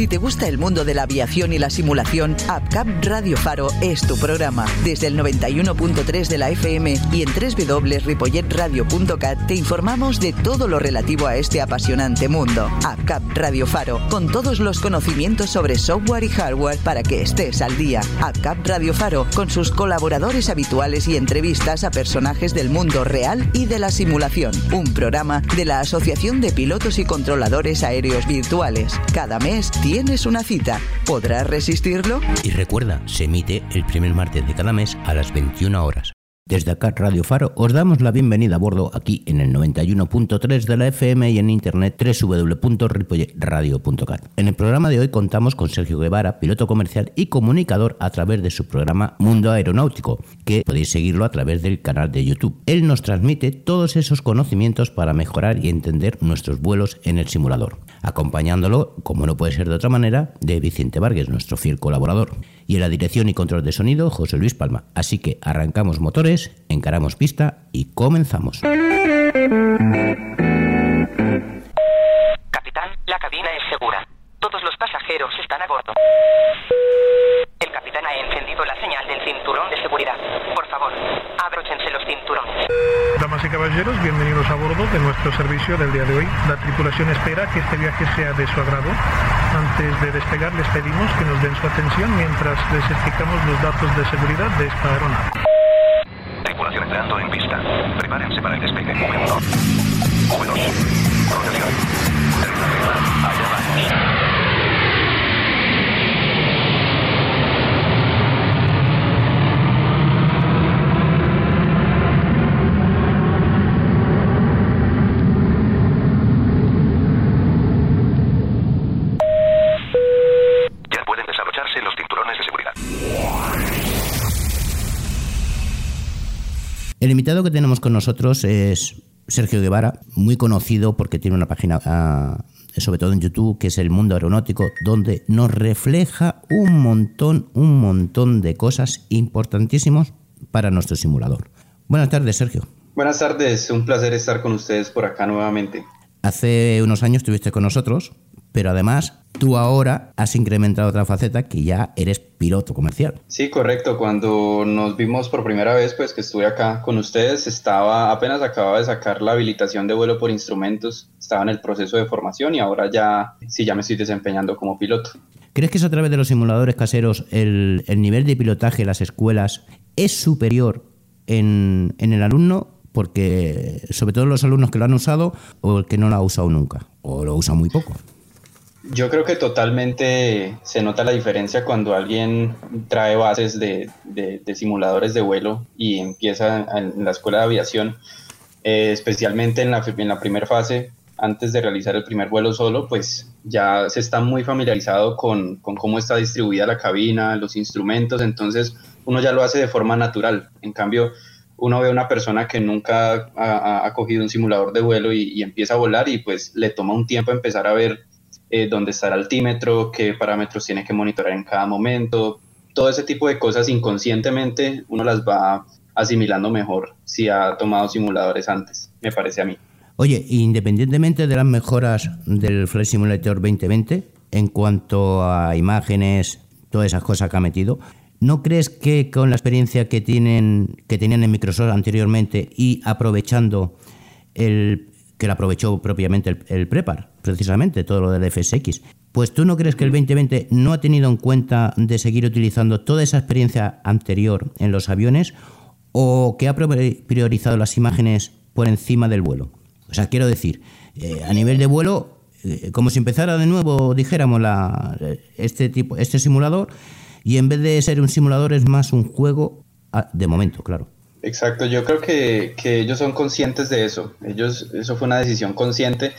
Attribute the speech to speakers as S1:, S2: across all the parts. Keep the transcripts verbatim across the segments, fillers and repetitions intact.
S1: Si te gusta el mundo de la aviación y la simulación, APCAP Radio Faro es tu programa. Desde el noventa y uno punto tres de la F M y en doble u doble u doble u punto ripollet radio punto cat te informamos de todo lo relativo a este apasionante mundo. APCAP Radio Faro, con todos los conocimientos sobre software y hardware para que estés al día. APCAP Radio Faro, con sus colaboradores habituales y entrevistas a personajes del mundo real y de la simulación. Un programa de la Asociación de Pilotos y Controladores Aéreos Virtuales. Cada mes tienes una cita. ¿Podrás resistirlo?
S2: Y recuerda, se emite el primer martes de cada mes a las veintiuna horas. Desde acá, Radio Faro, os damos la bienvenida a bordo aquí en el noventa y uno punto tres de la F M y en internet doble u doble u doble u punto ripollet radio punto cat. En el programa de hoy contamos con Sergio Guevara, piloto comercial y comunicador a través de su programa Mundo Aeronáutico, que podéis seguirlo a través del canal de YouTube. Él nos transmite todos esos conocimientos para mejorar y entender nuestros vuelos en el simulador, acompañándolo, como no puede ser de otra manera, de Vicente Vargas, nuestro fiel colaborador. Y en la dirección y control de sonido, José Luis Palma. Así que arrancamos motores, encaramos pista y comenzamos.
S3: Capitán, la cabina es segura. Todos los pasajeros están a bordo. El capitán ha encendido la señal del cinturón de seguridad. Por favor, abróchense los cinturones.
S4: Damas y caballeros, bienvenidos a bordo de nuestro servicio del día de hoy. La tripulación espera que este viaje sea de su agrado. Antes de despegar, les pedimos que nos den su atención mientras les explicamos los datos de seguridad de esta aeronave.
S5: Tripulación entrando en pista. Prepárense para el despegue. V uno. V dos. Rotación. Arriba. Allá vamos.
S2: El invitado que tenemos con nosotros es Sergio Guevara, muy conocido porque tiene una página, uh, sobre todo en YouTube, que es El Mundo Aeronáutico, donde nos refleja un montón, un montón de cosas importantísimas para nuestro simulador. Buenas tardes, Sergio.
S6: Buenas tardes, un placer estar con ustedes por acá nuevamente.
S2: Hace unos años estuviste con nosotros, pero además tú ahora has incrementado otra faceta, que ya eres piloto comercial.
S6: Sí, correcto. Cuando nos vimos por primera vez, pues que estuve acá con ustedes, estaba apenas acababa de sacar la habilitación de vuelo por instrumentos, estaba en el proceso de formación y ahora ya sí ya me estoy desempeñando como piloto.
S2: ¿Crees que es a través de los simuladores caseros el, el nivel de pilotaje en las escuelas es superior en, en el alumno? Porque sobre todo los alumnos que lo han usado o el que no lo ha usado nunca o lo usa muy poco.
S6: Yo creo que totalmente se nota la diferencia cuando alguien trae bases de, de, de simuladores de vuelo y empieza en la escuela de aviación, eh, especialmente en la, en la primera fase, antes de realizar el primer vuelo solo, pues ya se está muy familiarizado con, con cómo está distribuida la cabina, los instrumentos, entonces uno ya lo hace de forma natural. En cambio, uno ve a una persona que nunca ha, ha cogido un simulador de vuelo y, y empieza a volar y pues le toma un tiempo empezar a ver eh, dónde está el altímetro, qué parámetros tiene que monitorear en cada momento. Todo ese tipo de cosas inconscientemente uno las va asimilando mejor si ha tomado simuladores antes, me parece a mí.
S2: Oye, independientemente de las mejoras del Flight Simulator veinte veinte, en cuanto a imágenes, todas esas cosas que ha metido, ¿no crees que con la experiencia que tienen que tenían en Microsoft anteriormente y aprovechando el que lo aprovechó propiamente el, el Prepar, precisamente todo lo del F S X, pues tú no crees que el veinte veinte no ha tenido en cuenta de seguir utilizando toda esa experiencia anterior en los aviones o que ha priorizado las imágenes por encima del vuelo? O sea, quiero decir, eh, a nivel de vuelo, eh, como si empezara de nuevo, dijéramos, la, este tipo, este simulador. Y en vez de ser un simulador es más un juego, de momento, claro.
S6: Exacto, yo creo que, que ellos son conscientes de eso. Ellos, eso fue una decisión consciente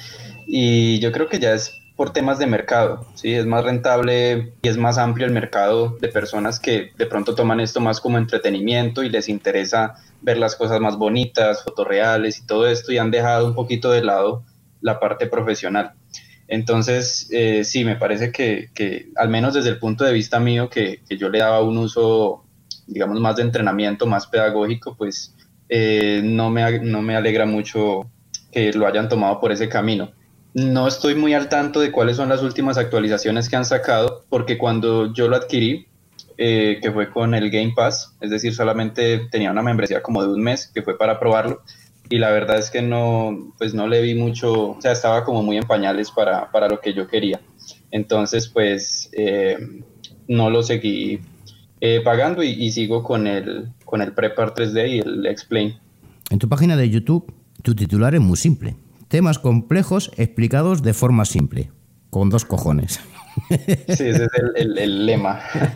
S6: y yo creo que ya es por temas de mercado, ¿sí? Es más rentable y es más amplio el mercado de personas que de pronto toman esto más como entretenimiento y les interesa ver las cosas más bonitas, fotorreales y todo esto, y han dejado un poquito de lado la parte profesional. Entonces, eh, sí, me parece que, que, al menos desde el punto de vista mío, que, que yo le daba un uso, digamos, más de entrenamiento, más pedagógico, pues eh, no, me, no me alegra mucho que lo hayan tomado por ese camino. No estoy muy al tanto de cuáles son las últimas actualizaciones que han sacado, porque cuando yo lo adquirí, eh, que fue con el Game Pass, es decir, solamente tenía una membresía como de un mes, que fue para probarlo, y la verdad es que no, pues no le vi mucho, o sea, estaba como muy en pañales para, para lo que yo quería. Entonces, pues, eh, no lo seguí eh, pagando y, y sigo con el, con el Prepar tres D y el Explain.
S2: En tu página de YouTube, tu titular es muy simple. Temas complejos explicados de forma simple, con dos cojones.
S6: Sí, ese es el, el, el lema.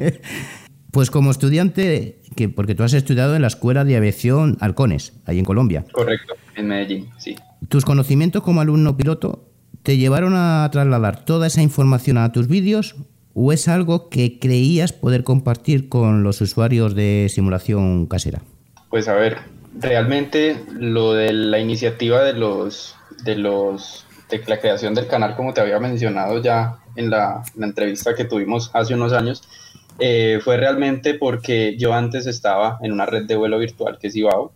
S2: Pues como estudiante, que porque tú has estudiado en la Escuela de Aviación Halcones, ahí en Colombia.
S6: Correcto, en Medellín, sí.
S2: ¿Tus conocimientos como alumno piloto te llevaron a trasladar toda esa información a tus vídeos o es algo que creías poder compartir con los usuarios de simulación casera?
S6: Pues a ver, realmente lo de la iniciativa de los de los de la creación del canal, como te había mencionado ya en la, la entrevista que tuvimos hace unos años, eh, fue realmente porque yo antes estaba en una red de vuelo virtual que es Ibao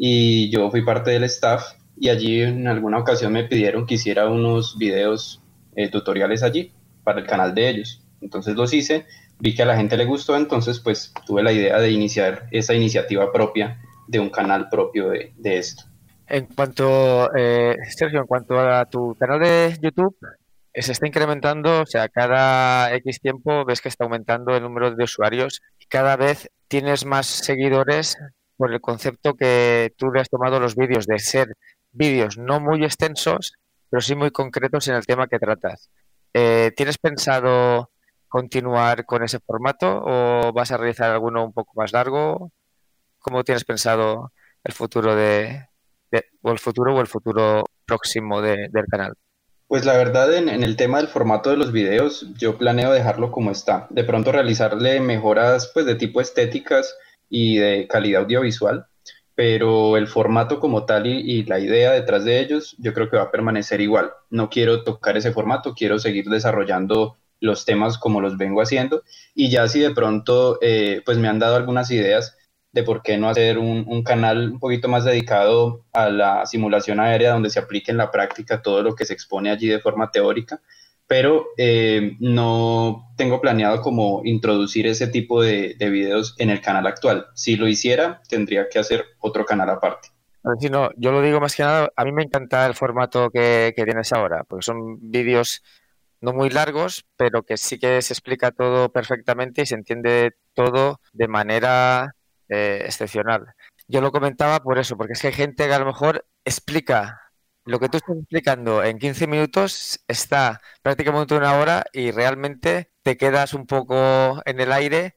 S6: y yo fui parte del staff y allí en alguna ocasión me pidieron que hiciera unos videos eh, tutoriales allí para el canal de ellos. Entonces los hice, vi que a la gente le gustó, entonces pues tuve la idea de iniciar esa iniciativa propia de un canal propio de, de esto.
S7: En cuanto, eh, Sergio, en cuanto a tu canal de YouTube, se está incrementando, o sea, cada X tiempo ves que está aumentando el número de usuarios y cada vez tienes más seguidores por el concepto que tú le has tomado los vídeos, de ser vídeos no muy extensos, pero sí muy concretos en el tema que tratas. Eh, ¿tienes pensado continuar con ese formato o vas a realizar alguno un poco más largo? ¿Cómo tienes pensado el futuro de, de o el futuro o el futuro próximo de, del canal?
S6: Pues la verdad, en, en el tema del formato de los videos, yo planeo dejarlo como está. De pronto realizarle mejoras pues de tipo estéticas y de calidad audiovisual, pero el formato como tal y, y la idea detrás de ellos, yo creo que va a permanecer igual. No quiero tocar ese formato, quiero seguir desarrollando los temas como los vengo haciendo, y ya si de pronto eh, pues me han dado algunas ideas de por qué no hacer un, un canal un poquito más dedicado a la simulación aérea, donde se aplique en la práctica todo lo que se expone allí de forma teórica, pero eh, no tengo planeado como introducir ese tipo de, de videos en el canal actual. Si lo hiciera, tendría que hacer otro canal aparte.
S7: Sí, no, yo lo digo más que nada, a mí me encanta el formato que, que tienes ahora, porque son vídeos no muy largos, pero que sí que se explica todo perfectamente y se entiende todo de manera eh, excepcional. Yo lo comentaba por eso, porque es que hay gente que a lo mejor explica lo que tú estás explicando en quince minutos, está prácticamente una hora y realmente te quedas un poco en el aire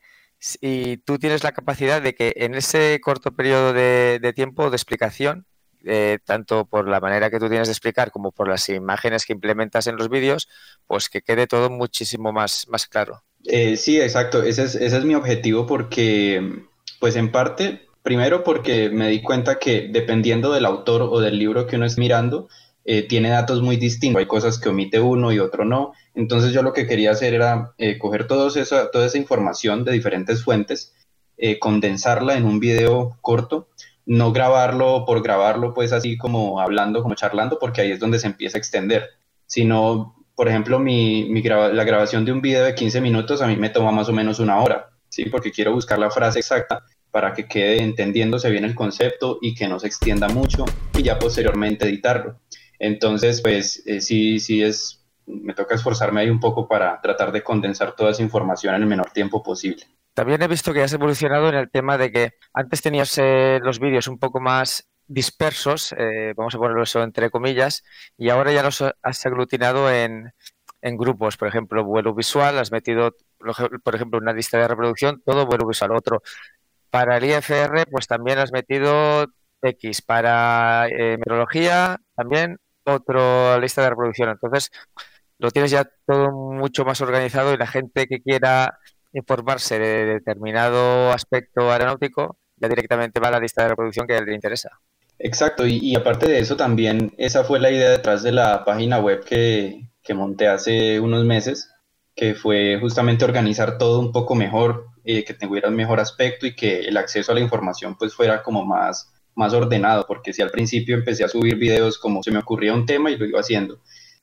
S7: y tú tienes la capacidad de que en ese corto periodo de, de tiempo de explicación, eh, tanto por la manera que tú tienes de explicar como por las imágenes que implementas en los vídeos, pues que quede todo muchísimo más, más claro.
S6: Eh, sí, exacto. Ese es, ese es mi objetivo porque, pues en parte, primero porque me di cuenta que dependiendo del autor o del libro que uno es mirando, eh, tiene datos muy distintos. Hay cosas que omite uno y otro no. Entonces yo lo que quería hacer era eh, coger todos esa, toda esa información de diferentes fuentes, eh, condensarla en un video corto, no grabarlo por grabarlo, pues así como hablando, como charlando, porque ahí es donde se empieza a extender, sino, por ejemplo, mi, mi graba, la grabación de un video de quince minutos a mí me toma más o menos una hora, ¿sí? Porque quiero buscar la frase exacta para que quede entendiéndose bien el concepto y que no se extienda mucho y ya posteriormente editarlo. Entonces, pues eh, sí, sí es, me toca esforzarme ahí un poco para tratar de condensar toda esa información en el menor tiempo posible.
S7: También he visto que has evolucionado en el tema de que antes tenías eh, los vídeos un poco más dispersos, eh, vamos a ponerlo eso entre comillas, y ahora ya los has aglutinado en, en grupos. Por ejemplo, vuelo visual, has metido, por ejemplo, una lista de reproducción, todo vuelo visual. Otro, para el I F R, pues también has metido X. Para eh, meteorología, también otra lista de reproducción. Entonces, lo tienes ya todo mucho más organizado y la gente que quiera informarse de determinado aspecto aeronáutico ya directamente va a la lista de reproducción que le interesa.
S6: Exacto, y, y aparte de eso también esa fue la idea detrás de la página web que, que monté hace unos meses, que fue justamente organizar todo un poco mejor, eh, que tuviera un mejor aspecto y que el acceso a la información pues fuera como más, más ordenado, porque si al principio empecé a subir videos como se me ocurría un tema y lo iba haciendo,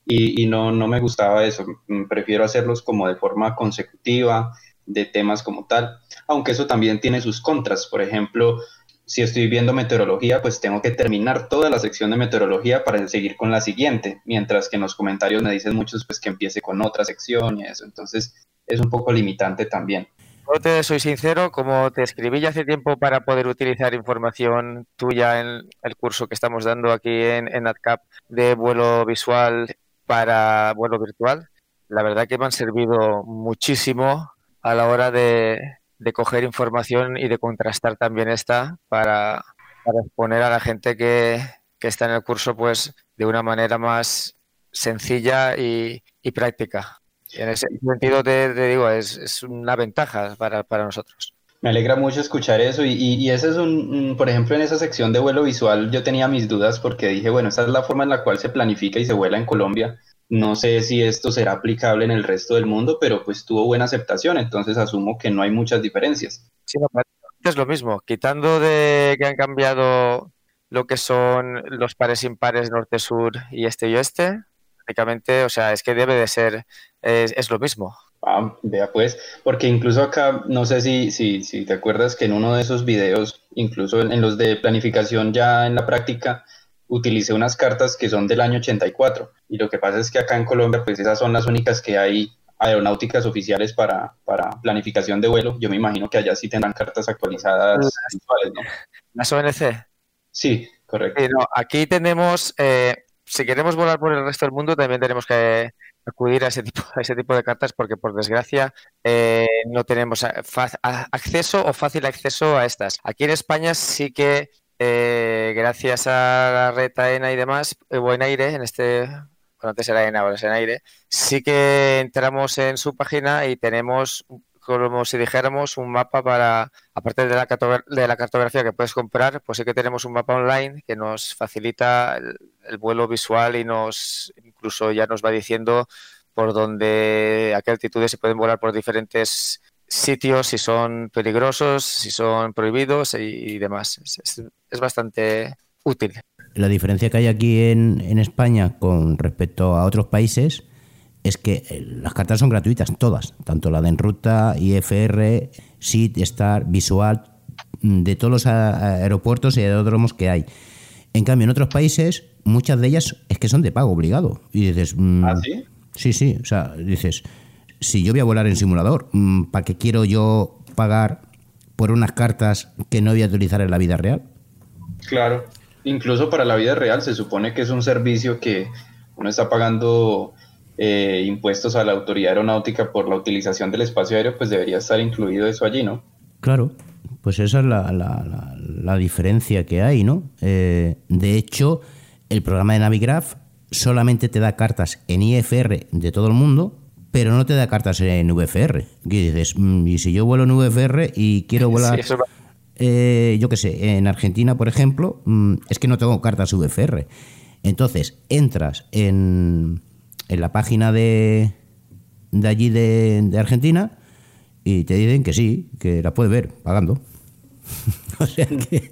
S6: y, y no, no me gustaba eso. Prefiero hacerlos como de forma consecutiva, de temas como tal, aunque eso también tiene sus contras. Por ejemplo, si estoy viendo meteorología, pues tengo que terminar toda la sección de meteorología para seguir con la siguiente, mientras que en los comentarios me dicen muchos pues que empiece con otra sección y eso, entonces es un poco limitante también.
S7: Yo te soy sincero, como te escribí ya hace tiempo para poder utilizar información tuya en el curso que estamos dando aquí en, en AdCap de vuelo visual para vuelo virtual, la verdad que me han servido muchísimo a la hora de, de coger información y de contrastar también esta para, para exponer a la gente que, que está en el curso pues de una manera más sencilla y, y práctica. Y en ese sentido te, te digo, es, es una ventaja para, para nosotros.
S6: Me alegra mucho escuchar eso y, y, y ese es un, un, por ejemplo, en esa sección de vuelo visual yo tenía mis dudas porque dije, bueno, esta es la forma en la cual se planifica y se vuela en Colombia. No sé si esto será aplicable en el resto del mundo, pero pues tuvo buena aceptación, entonces asumo que no hay muchas diferencias.
S7: Sí, es lo mismo, quitando de que han cambiado lo que son los pares impares norte-sur y este y oeste, prácticamente, o sea, es que debe de ser, es, es lo mismo.
S6: Ah, vea pues, porque incluso acá, no sé si, si, si te acuerdas que en uno de esos videos, incluso en, en los de planificación ya en la práctica, utilicé unas cartas que son del año ochenta y cuatro, y lo que pasa es que acá en Colombia, pues esas son las únicas que hay aeronáuticas oficiales para, para planificación de vuelo. Yo me imagino que allá sí tendrán cartas actualizadas visuales, ¿no?
S7: ¿Las O N C?
S6: Sí, correcto.
S7: Sí, no, aquí tenemos, eh, si queremos volar por el resto del mundo, también tenemos que acudir a ese tipo, a ese tipo de cartas porque, por desgracia, eh, no tenemos acceso o fácil acceso a estas. Aquí en España sí que Eh, gracias a la red AENA y demás, o en aire, en este, bueno, antes era AENA, ahora es en aire, sí que entramos en su página y tenemos, como si dijéramos, un mapa para, aparte de la, de la cartografía que puedes comprar, pues sí que tenemos un mapa online que nos facilita el, el vuelo visual y nos, incluso ya nos va diciendo por dónde, a qué altitudes se pueden volar por diferentes sitios, si son peligrosos, si son prohibidos y, y demás. Es, es, es bastante útil.
S2: La diferencia que hay aquí en, en España con respecto a otros países es que las cartas son gratuitas, todas, tanto la de Enruta, I F R, S I T, Star, Visual, de todos los aeropuertos y aeródromos que hay. En cambio, en otros países, muchas de ellas es que son de pago obligado. Y dices... Mmm,
S6: ¿Ah, sí?
S2: Sí, sí, o sea, dices... Si yo voy a volar en simulador, ¿para qué quiero yo pagar por unas cartas que no voy a utilizar en la vida real?
S6: Claro, incluso para la vida real se supone que es un servicio que uno está pagando eh, impuestos a la autoridad aeronáutica por la utilización del espacio aéreo, pues debería estar incluido eso allí, ¿no?
S2: Claro, pues esa es la, la, la, la diferencia que hay, ¿no? Eh, de hecho, el programa de Navigraph solamente te da cartas en I F R de todo el mundo, pero no te da cartas en V F R. Y dices, y si yo vuelo en V F R y quiero volar, sí, eso va. eh, yo qué sé, en Argentina, por ejemplo, es que no tengo cartas V F R. Entonces, entras en, en la página de, de allí de, de Argentina y te dicen que sí, que la puedes ver pagando. O sea que,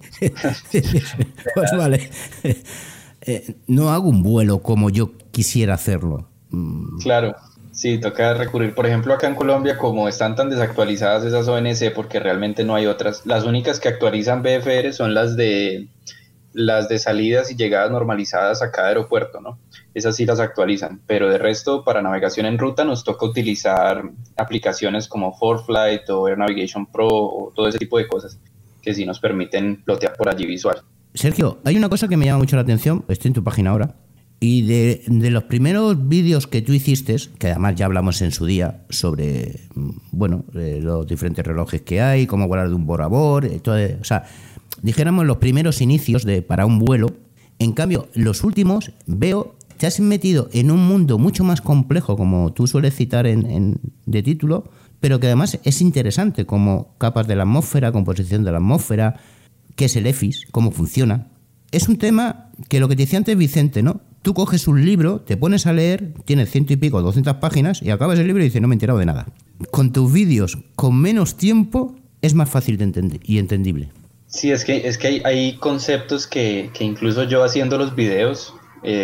S2: pues vale, eh, no hago un vuelo como yo quisiera hacerlo.
S6: Claro. Sí, toca recurrir, por ejemplo, acá en Colombia, como están tan desactualizadas esas O N C, porque realmente no hay otras, las únicas que actualizan V F R son las de las de salidas y llegadas normalizadas a cada aeropuerto, ¿no? Esas sí las actualizan, pero de resto, para navegación en ruta nos toca utilizar aplicaciones como FourFlight o Air Navigation Pro o todo ese tipo de cosas que sí nos permiten plotear por allí visual.
S2: Sergio, hay una cosa que me llama mucho la atención, estoy en tu página ahora. Y de, de los primeros vídeos que tú hiciste, que además ya hablamos en su día sobre, bueno, eh, los diferentes relojes que hay, cómo volar de un bord a bord, todo, o sea, dijéramos los primeros inicios de para un vuelo. En cambio, los últimos, veo, te has metido en un mundo mucho más complejo, como tú sueles citar en, en, de título, pero que además es interesante, como capas de la atmósfera, composición de la atmósfera, qué es el E F I S, cómo funciona. Es un tema que lo que te decía antes Vicente, ¿no? Tú coges un libro, te pones a leer, tienes ciento y pico, doscientas páginas, y acabas el libro y dices, no me he enterado de nada. Con tus vídeos, con menos tiempo, es más fácil de entender y entendible.
S6: Sí, es que, es que hay, hay conceptos que, que incluso yo haciendo los videos, eh,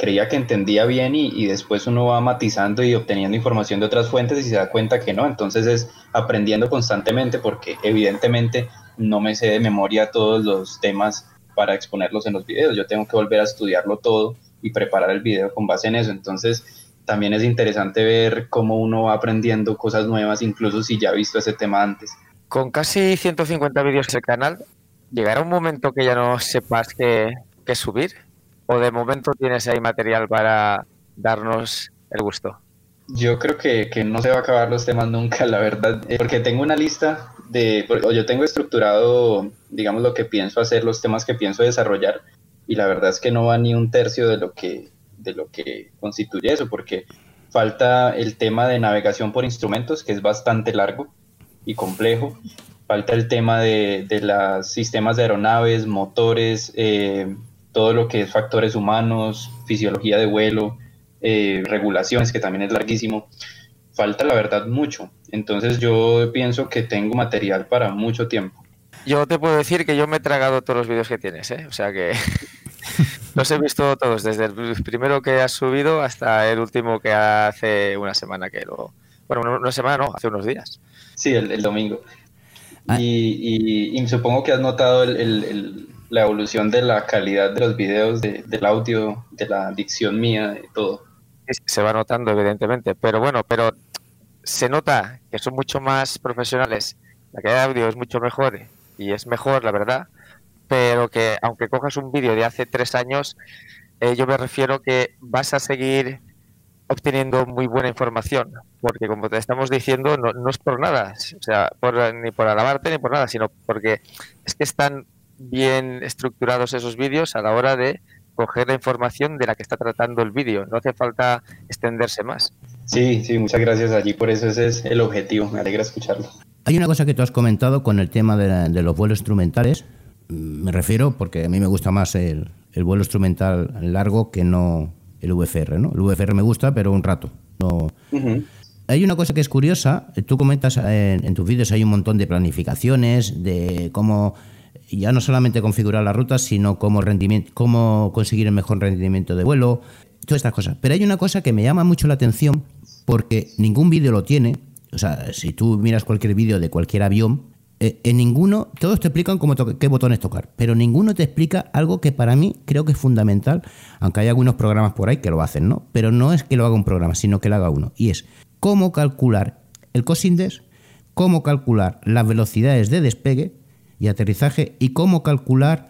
S6: creía que entendía bien y, y después uno va matizando y obteniendo información de otras fuentes y se da cuenta que no. Entonces es aprendiendo constantemente porque evidentemente no me sé de memoria todos los temas para exponerlos en los videos. Yo tengo que volver a estudiarlo todo y preparar el video con base en eso. Entonces también es interesante ver cómo uno va aprendiendo cosas nuevas, incluso si ya ha visto ese tema antes.
S7: Con casi ciento cincuenta vídeos en el canal, ¿llegará un momento que ya no sepas qué, qué subir? ¿O de momento tienes ahí material para darnos el gusto?
S6: Yo creo que, que no se va a acabar los temas nunca, la verdad, porque tengo una lista de, o yo tengo estructurado, digamos, lo que pienso hacer, los temas que pienso desarrollar, y la verdad es que no va ni un tercio de lo que, de lo que constituye eso, porque falta el tema de navegación por instrumentos, que es bastante largo y complejo. Falta el tema de, de los sistemas de aeronaves, motores, eh, todo lo que es factores humanos, fisiología de vuelo, eh, regulaciones, que también es larguísimo. Falta, la verdad, mucho. Entonces yo pienso que tengo material para mucho tiempo.
S7: Yo te puedo decir que yo me he tragado todos los vídeos que tienes, ¿eh? O sea que los he visto todos, desde el primero que has subido hasta el último que hace una semana que lo... Bueno, una semana no, hace unos días.
S6: Sí, el, el domingo. Ah. Y, y, y supongo que has notado el, el, el, la evolución de la calidad de los videos, de, del audio, de la dicción mía, de todo.
S7: Se va notando, evidentemente, pero bueno, pero se nota que son mucho más profesionales, la calidad de audio es mucho mejor y es mejor, la verdad, pero que aunque cojas un vídeo de hace tres años, eh, yo me refiero que vas a seguir obteniendo muy buena información, porque como te estamos diciendo, no, no es por nada, o sea, por, ni por alabarte ni por nada, sino porque es que están bien estructurados esos vídeos a la hora de coger la información de la que está tratando el vídeo, no hace falta extenderse más.
S6: Sí, sí, muchas gracias allí, por eso ese es el objetivo, me alegra escucharlo.
S2: Hay una cosa que tú has comentado con el tema de, la, de los vuelos instrumentales, me refiero porque a mí me gusta más el, el vuelo instrumental largo que no el V F R, ¿no? El V F R me gusta, pero un rato. No. Uh-huh. Hay una cosa que es curiosa, tú comentas en, en tus vídeos hay un montón de planificaciones, de cómo ya no solamente configurar las rutas, sino cómo, rendimiento, cómo conseguir el mejor rendimiento de vuelo, todas estas cosas. Pero hay una cosa que me llama mucho la atención, porque ningún vídeo lo tiene. O sea, si tú miras cualquier vídeo de cualquier avión, eh, en ninguno, todos te explican cómo to- qué botones tocar, pero ninguno te explica algo que para mí creo que es fundamental, aunque hay algunos programas por ahí que lo hacen, ¿no? Pero no es que lo haga un programa, sino que lo haga uno. Y es cómo calcular el cosindex, cómo calcular las velocidades de despegue y aterrizaje y cómo calcular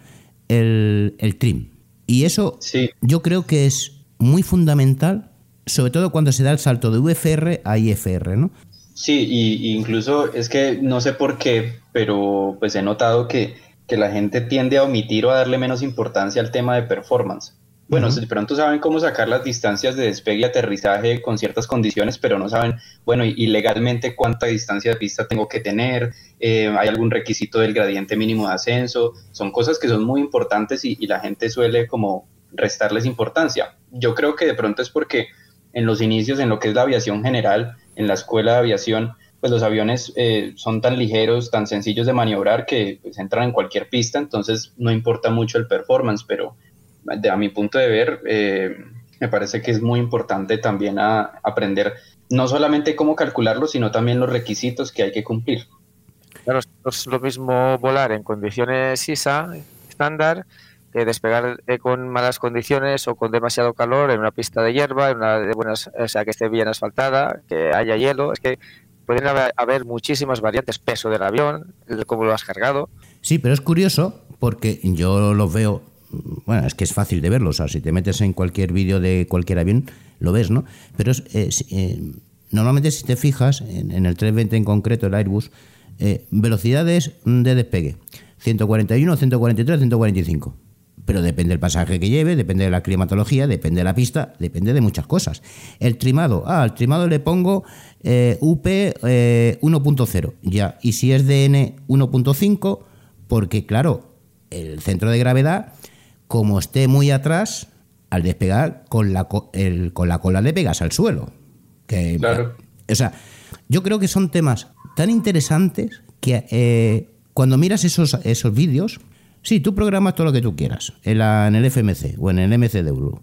S2: el, el trim. Y eso sí. Yo creo que es muy fundamental, sobre todo cuando se da el salto de V F R a I F R, ¿no?
S6: Sí, y, y incluso es que no sé por qué, pero pues he notado que, que la gente tiende a omitir o a darle menos importancia al tema de performance. Bueno, uh-huh. De pronto saben cómo sacar las distancias de despegue y aterrizaje con ciertas condiciones, pero no saben, bueno, y, y legalmente cuánta distancia de pista tengo que tener, eh, hay algún requisito del gradiente mínimo de ascenso, son cosas que son muy importantes y, y la gente suele como restarles importancia. Yo creo que de pronto es porque en los inicios, en lo que es la aviación general, en la escuela de aviación, pues los aviones eh, son tan ligeros, tan sencillos de maniobrar que pues, entran en cualquier pista, entonces no importa mucho el performance, pero de, a mi punto de ver, eh, me parece que es muy importante también a aprender no solamente cómo calcularlo, sino también los requisitos que hay que cumplir.
S7: Claro, es lo mismo volar en condiciones I S A estándar que despegar eh, con malas condiciones o con demasiado calor en una pista de hierba, en una de buenas, o sea, que esté bien asfaltada, que haya hielo. Es que pueden haber, haber muchísimas variantes, peso del avión, el, cómo lo has cargado.
S2: Sí, pero es curioso porque yo los veo, bueno, es que es fácil de verlo, o sea, si te metes en cualquier vídeo de cualquier avión, lo ves, ¿no? Pero es, es, eh, normalmente si te fijas, en, en el trescientos veinte en concreto, el Airbus, eh, velocidades de despegue, ciento cuarenta y uno, ciento cuarenta y tres, ciento cuarenta y cinco. Pero depende del pasaje que lleve, depende de la climatología, depende de la pista, depende de muchas cosas. El trimado, ah, al trimado le pongo eh, U P eh, uno punto cero, ya. Y si es D N uno punto cinco, porque claro, el centro de gravedad, como esté muy atrás, al despegar, con la, el, con la cola le pegas al suelo. Que,
S6: claro.
S2: O sea, yo creo que son temas tan interesantes que eh, cuando miras esos, esos vídeos, sí, tú programas todo lo que tú quieras en, la, en el F M C o en el M C W,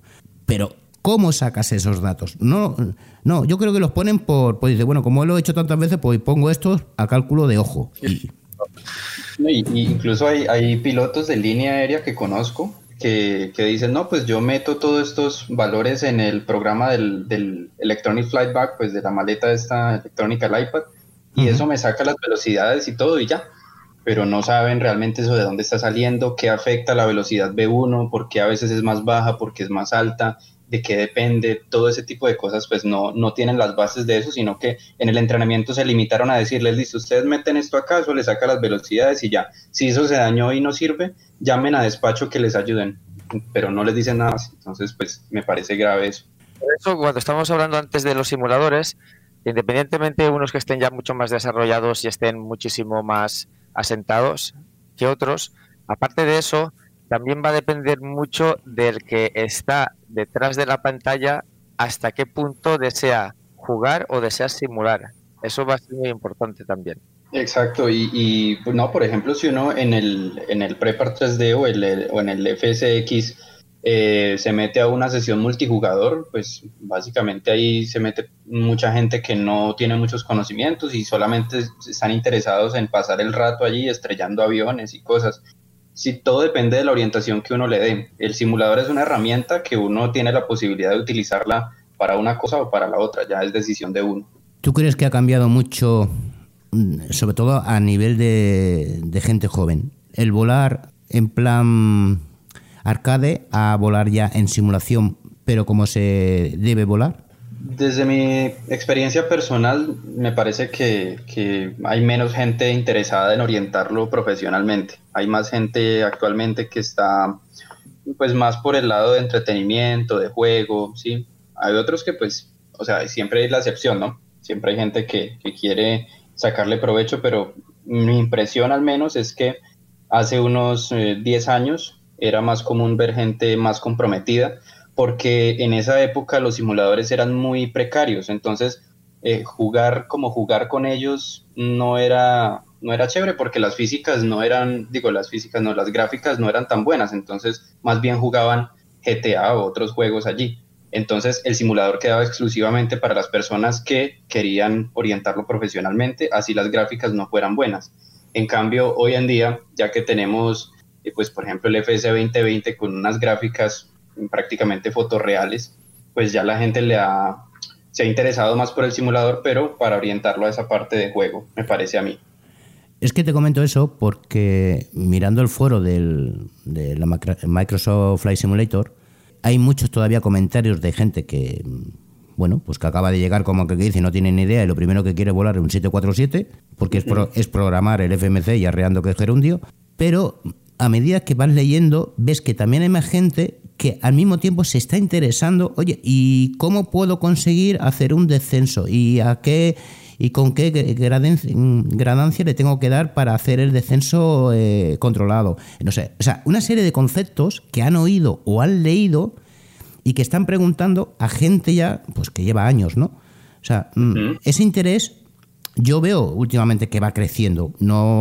S2: pero ¿cómo sacas esos datos? No, no, yo creo que los ponen por, pues dice, bueno, como lo he hecho tantas veces, pues pongo estos a cálculo de ojo. Y,
S6: y, y incluso hay, hay pilotos de línea aérea que conozco que, que dicen, no, pues yo meto todos estos valores en el programa del, del Electronic Flight Bag, pues de la maleta esta electrónica, el iPad, y uh-huh. eso me saca las velocidades y todo y ya. Pero no saben realmente eso de dónde está saliendo, qué afecta la velocidad B uno, por qué a veces es más baja, por qué es más alta, de qué depende, todo ese tipo de cosas, pues no, no tienen las bases de eso, sino que en el entrenamiento se limitaron a decirles, listo, ustedes meten esto acá, eso les saca las velocidades y ya. Si eso se dañó y no sirve, llamen a despacho que les ayuden, pero no les dicen nada más. Entonces, pues me parece grave eso.
S7: Por eso, cuando estamos hablando antes de los simuladores, independientemente de unos que estén ya mucho más desarrollados y estén muchísimo más asentados que otros, aparte de eso, también va a depender mucho del que está detrás de la pantalla hasta qué punto desea jugar o desea simular. Eso va a ser muy importante también.
S6: Exacto, y, y no, por ejemplo, si uno en el, en el Prepar tres D o, el, o en el F S X eh, se mete a una sesión multijugador, pues básicamente ahí se mete mucha gente que no tiene muchos conocimientos y solamente están interesados en pasar el rato allí estrellando aviones y cosas. Sí, todo depende de la orientación que uno le dé. El simulador es una herramienta que uno tiene la posibilidad de utilizarla para una cosa o para la otra, ya es decisión de uno.
S2: ¿Tú crees que ha cambiado mucho, sobre todo a nivel de, de gente joven, el volar en plan arcade a volar ya en simulación, pero como se debe volar?
S6: Desde mi experiencia personal, me parece que, que hay menos gente interesada en orientarlo profesionalmente. Hay más gente actualmente que está pues más por el lado de entretenimiento, de juego, ¿sí? Hay otros que pues, o sea, siempre hay la excepción, ¿no? Siempre hay gente que, que quiere sacarle provecho, pero mi impresión al menos es que hace unos eh, diez años era más común ver gente más comprometida, porque en esa época los simuladores eran muy precarios, entonces eh, jugar como jugar con ellos no era, no era chévere, porque las físicas no eran, digo las físicas no, las gráficas no eran tan buenas, entonces más bien jugaban G T A o otros juegos allí. Entonces el simulador quedaba exclusivamente para las personas que querían orientarlo profesionalmente, así las gráficas no fueran buenas. En cambio, hoy en día, ya que tenemos, eh, pues por ejemplo el F S veinte veinte con unas gráficas prácticamente fotorreales, pues ya la gente le ha, se ha interesado más por el simulador, pero para orientarlo a esa parte de juego, me parece a mí.
S2: Es que te comento eso porque mirando el foro del, de la Microsoft Flight Simulator, hay muchos todavía comentarios de gente que, bueno, pues que acaba de llegar, como que dice, no tiene ni idea y lo primero que quiere volar es un siete cuatro siete, porque es, pro, es programar el F M C y arreando que es gerundio, pero a medida que vas leyendo, ves que también hay más gente que al mismo tiempo se está interesando, oye, ¿y cómo puedo conseguir hacer un descenso? ¿Y a qué y con qué gradancia, gradancia le tengo que dar para hacer el descenso eh, controlado? No sé, o sea, una serie de conceptos que han oído o han leído y que están preguntando a gente ya, pues que lleva años, ¿no? O sea, uh-huh. ese interés yo veo últimamente que va creciendo,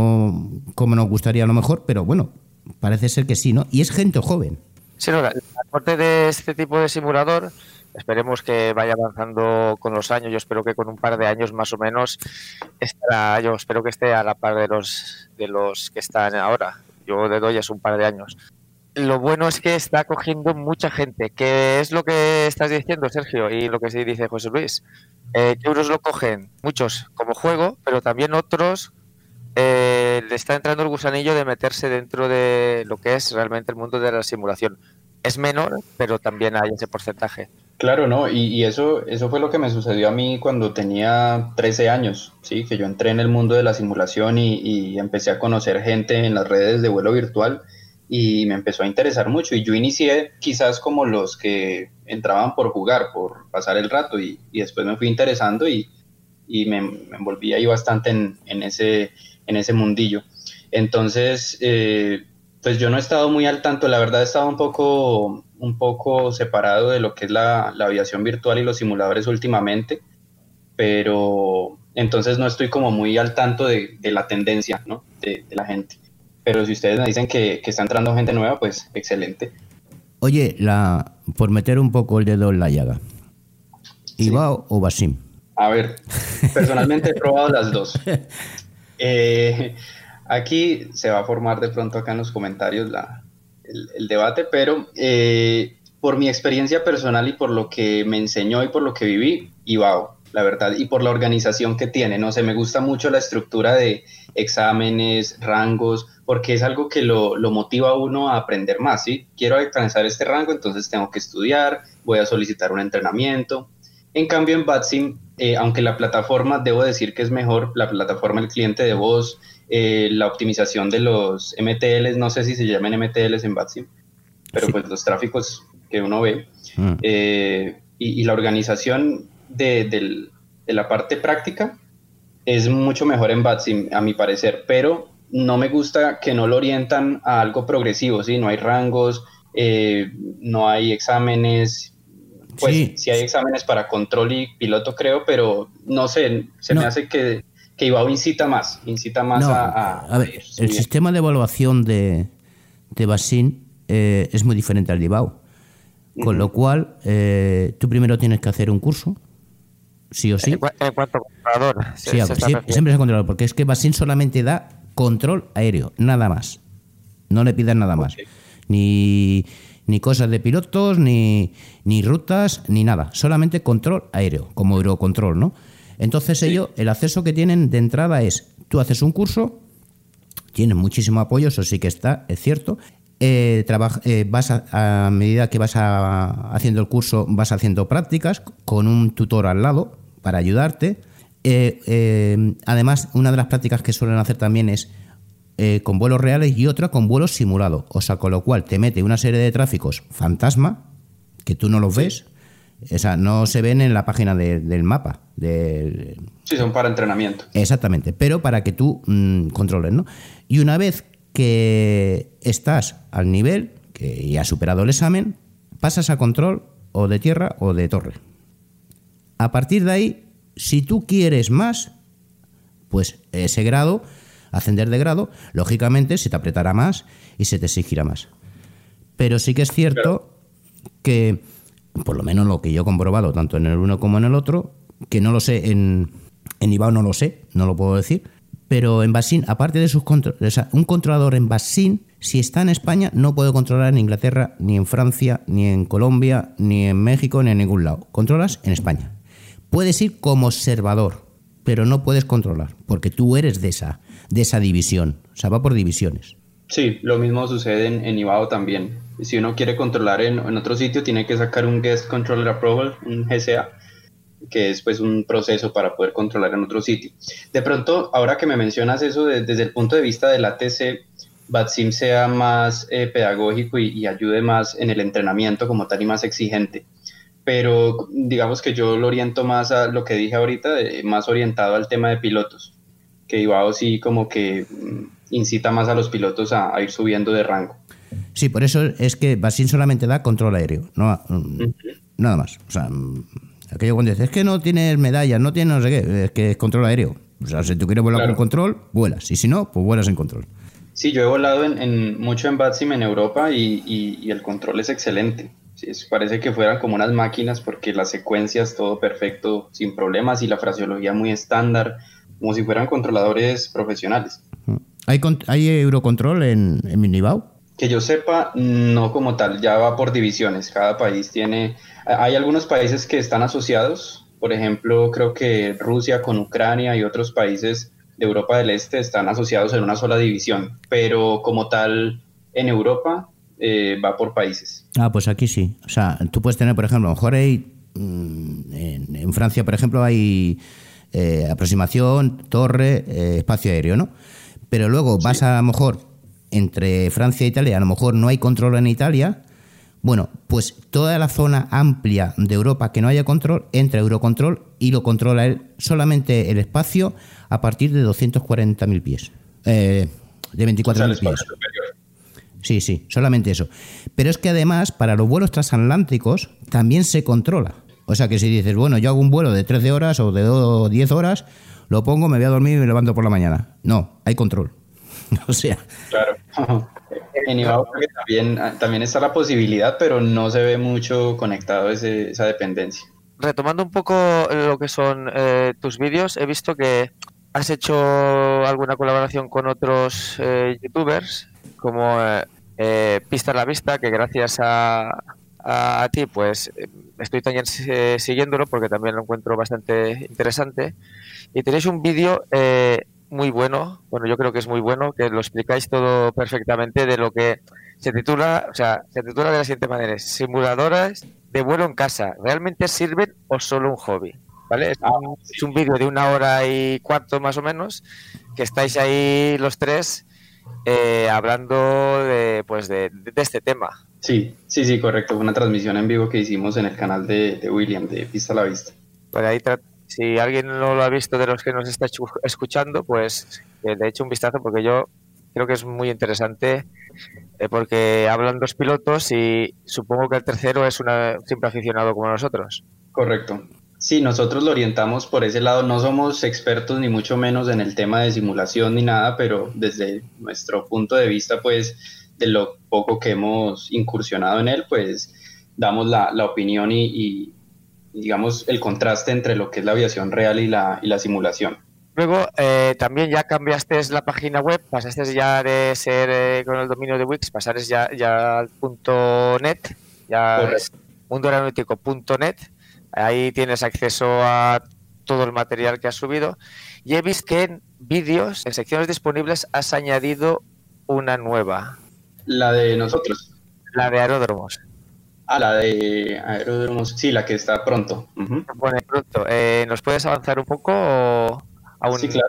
S2: no como nos gustaría a lo mejor, pero bueno, parece ser que sí, ¿no? Y es gente joven.
S7: Sí, no, la, la parte de este tipo de simulador, esperemos que vaya avanzando con los años. Yo espero que con un par de años más o menos estará, yo espero que esté a la par de los de los que están ahora. Yo le doy es un par de años. Lo bueno es que está cogiendo mucha gente, que es lo que estás diciendo, Sergio, y lo que sí dice José Luis. Eh, que unos lo cogen, muchos como juego, pero también otros eh, le está entrando el gusanillo de meterse dentro de lo que es realmente el mundo de la simulación. Es menor, pero también hay ese porcentaje.
S6: Claro, ¿no? Y, y eso, eso fue lo que me sucedió a mí cuando tenía trece años, ¿sí? Que yo entré en el mundo de la simulación y, y empecé a conocer gente en las redes de vuelo virtual y me empezó a interesar mucho. Y yo inicié quizás como los que entraban por jugar, por pasar el rato, y, y después me fui interesando y, y me, me envolví ahí bastante en, en, ese, en ese mundillo. Entonces, eh, pues yo no he estado muy al tanto, la verdad he estado un poco, un poco separado de lo que es la, la aviación virtual y los simuladores últimamente, pero entonces no estoy como muy al tanto de, de la tendencia, ¿no? de, de la gente. Pero si ustedes me dicen que, que está entrando gente nueva, pues excelente.
S2: Oye, la, por meter un poco el dedo en la llaga, ¿Ibao sí. o Basim?
S6: A ver, personalmente he probado las dos. Eh, aquí se va a formar de pronto acá en los comentarios la, el, el debate, pero eh, por mi experiencia personal y por lo que me enseñó y por lo que viví, Ibao, la verdad, y por la organización que tiene, no sé, me gusta mucho la estructura de exámenes, rangos, porque es algo que lo, lo motiva a uno a aprender más, ¿sí? Quiero alcanzar este rango, entonces tengo que estudiar, voy a solicitar un entrenamiento. En cambio, en Batsim, eh, aunque la plataforma, debo decir que es mejor, la plataforma, el cliente de voz, eh, la optimización de los M T Ls, no sé si se llaman M T Ls en Batsim, pero sí. Pues los tráficos que uno ve, mm. eh, y, y la organización de, de, de la parte práctica es mucho mejor en Batsim, a mi parecer, pero no me gusta que no lo orientan a algo progresivo, ¿sí? No hay rangos, eh, no hay exámenes. Pues sí. sí hay exámenes para control y piloto, creo, pero no sé, se no. me hace que, que Ibao incita más, incita más no, a, a...
S2: A ver, a el sistema de evaluación de, de Basim eh, es muy diferente al de Ibao, con uh-huh. lo cual eh, tú primero tienes que hacer un curso, sí o sí.
S7: En, cu- en cuanto a controlador.
S2: Sí, se, se sí siempre es controlador, porque es que Basim solamente da control aéreo, nada más. No le pidas nada más. Okay. Ni... ni cosas de pilotos, ni, ni rutas, ni nada. Solamente control aéreo, como Eurocontrol, ¿no? Entonces sí. ellos, el acceso que tienen de entrada es, tú haces un curso, tienes muchísimo apoyo, eso sí que está, es cierto. Eh, trabaja, eh, vas a, a medida que vas a, haciendo el curso, vas haciendo prácticas con un tutor al lado para ayudarte. Eh, eh, además, una de las prácticas que suelen hacer también es Eh, con vuelos reales y otra con vuelos simulados, o sea, con lo cual te mete una serie de tráficos fantasma que tú no los sí. ves, o sea, no se ven en la página de, del mapa. De...
S6: Sí, son para entrenamiento.
S2: Exactamente, pero para que tú mmm, controles, ¿no? Y una vez que estás al nivel, que ya has superado el examen, pasas a control o de tierra o de torre. A partir de ahí, si tú quieres más, pues ese grado... ascender de grado, lógicamente se te apretará más y se te exigirá más. Pero sí que es cierto que, por lo menos lo que yo he comprobado, tanto en el uno como en el otro, que no lo sé, en, en Ibao no lo sé, no lo puedo decir, pero en Basim, aparte de sus controles, o sea, un controlador en Basim, si está en España, no puede controlar en Inglaterra, ni en Francia, ni en Colombia, ni en México, ni en ningún lado. Controlas en España. Puedes ir como observador, pero no puedes controlar, porque tú eres de esa, de esa división, o sea, va por divisiones.
S6: Sí, lo mismo sucede en, en Ibao también. Si uno quiere controlar en, en otro sitio, tiene que sacar un Guest Controller Approval, un G C A, que es pues un proceso para poder controlar en otro sitio. De pronto, ahora que me mencionas eso, de, desde el punto de vista del A T C, Batsim sea más eh, pedagógico y, y ayude más en el entrenamiento como tal y más exigente. Pero digamos que yo lo oriento más a lo que dije ahorita, eh, más orientado al tema de pilotos, que Ibao sí como que mm, incita más a los pilotos a, a ir subiendo de rango.
S2: Sí, por eso es que Basim solamente da control aéreo, no, uh-huh. nada más. O sea, aquello cuando dices, es que no tienes medallas, no tienes no sé qué, es que es control aéreo. O sea, si tú quieres volar claro. con control, vuelas, y si no, pues vuelas en control.
S6: Sí, yo he volado en, en, mucho en Batsim en Europa y, y, y el control es excelente. Sí, parece que fueran como unas máquinas porque las secuencias, todo perfecto, sin problemas, y la fraseología muy estándar, como si fueran controladores profesionales.
S2: ¿Hay, hay Eurocontrol en, en Ibao?
S6: Que yo sepa, no como tal, ya va por divisiones. Cada país tiene... Hay algunos países que están asociados, por ejemplo, creo que Rusia con Ucrania y otros países de Europa del Este están asociados en una sola división, pero como tal, en Europa... Eh, va por países.
S2: Ah, pues aquí sí. O sea, tú puedes tener, por ejemplo, a lo mejor hay, en, en Francia, por ejemplo, hay eh, aproximación, torre, eh, espacio aéreo, ¿no? Pero luego vas sí. a, a lo mejor entre Francia e Italia, a lo mejor no hay control en Italia. Bueno, pues toda la zona amplia de Europa que no haya control, entra Eurocontrol y lo controla él solamente el espacio a partir de doscientos cuarenta mil pies. Eh, de veinticuatro mil pies. Sí, sí, solamente eso. Pero es que además, para los vuelos transatlánticos también se controla. O sea que si dices, bueno, yo hago un vuelo de trece horas o de diez horas, lo pongo, me voy a dormir y me levanto por la mañana. No, hay control. O sea...
S6: Claro. En Ibao creo que también, también está la posibilidad, pero no se ve mucho conectado ese, esa dependencia.
S7: Retomando un poco lo que son eh, tus vídeos, he visto que has hecho alguna colaboración con otros eh, youtubers, como eh, eh, Pista a la Vista, que gracias a, a, a ti pues estoy también eh, siguiéndolo porque también lo encuentro bastante interesante. Y tenéis un vídeo eh, muy bueno, bueno, yo creo que es muy bueno, que lo explicáis todo perfectamente de lo que se titula, o sea, se titula de la siguiente manera: simuladoras de vuelo en casa, ¿realmente sirven o solo un hobby? ¿Vale? Es un, es un vídeo de una hora y cuarto más o menos, que estáis ahí los tres eh, hablando de, pues de, de este tema.
S6: Sí, sí, sí, correcto. Fue una transmisión en vivo que hicimos en el canal de, de William, de Pista a la Vista.
S7: Por ahí, si alguien no lo ha visto de los que nos está escuchando, pues que le eche un vistazo, porque yo creo que es muy interesante, eh, porque hablan dos pilotos y supongo que el tercero es una, un simple aficionado como nosotros.
S6: Correcto. Sí, nosotros lo orientamos por ese lado. No somos expertos ni mucho menos en el tema de simulación ni nada, pero desde nuestro punto de vista, pues, de lo poco que hemos incursionado en él, pues, damos la, la opinión y, y, digamos, el contraste entre lo que es la aviación real y la, y la simulación.
S7: Luego, eh, también ya cambiaste la página web, pasaste ya de ser eh, con el dominio de Wix, pasaste ya, ya al punto net, ya es mundo aeronáutico punto net. Ahí tienes acceso a todo el material que has subido. Y he visto que en vídeos, en secciones disponibles, has añadido una nueva.
S6: La de nosotros.
S7: La de aeródromos.
S6: Ah, la de aeródromos, sí, la que está pronto. Uh-huh.
S7: Pone pronto. Eh, ¿Nos puedes avanzar un poco o aún?
S6: Sí, claro.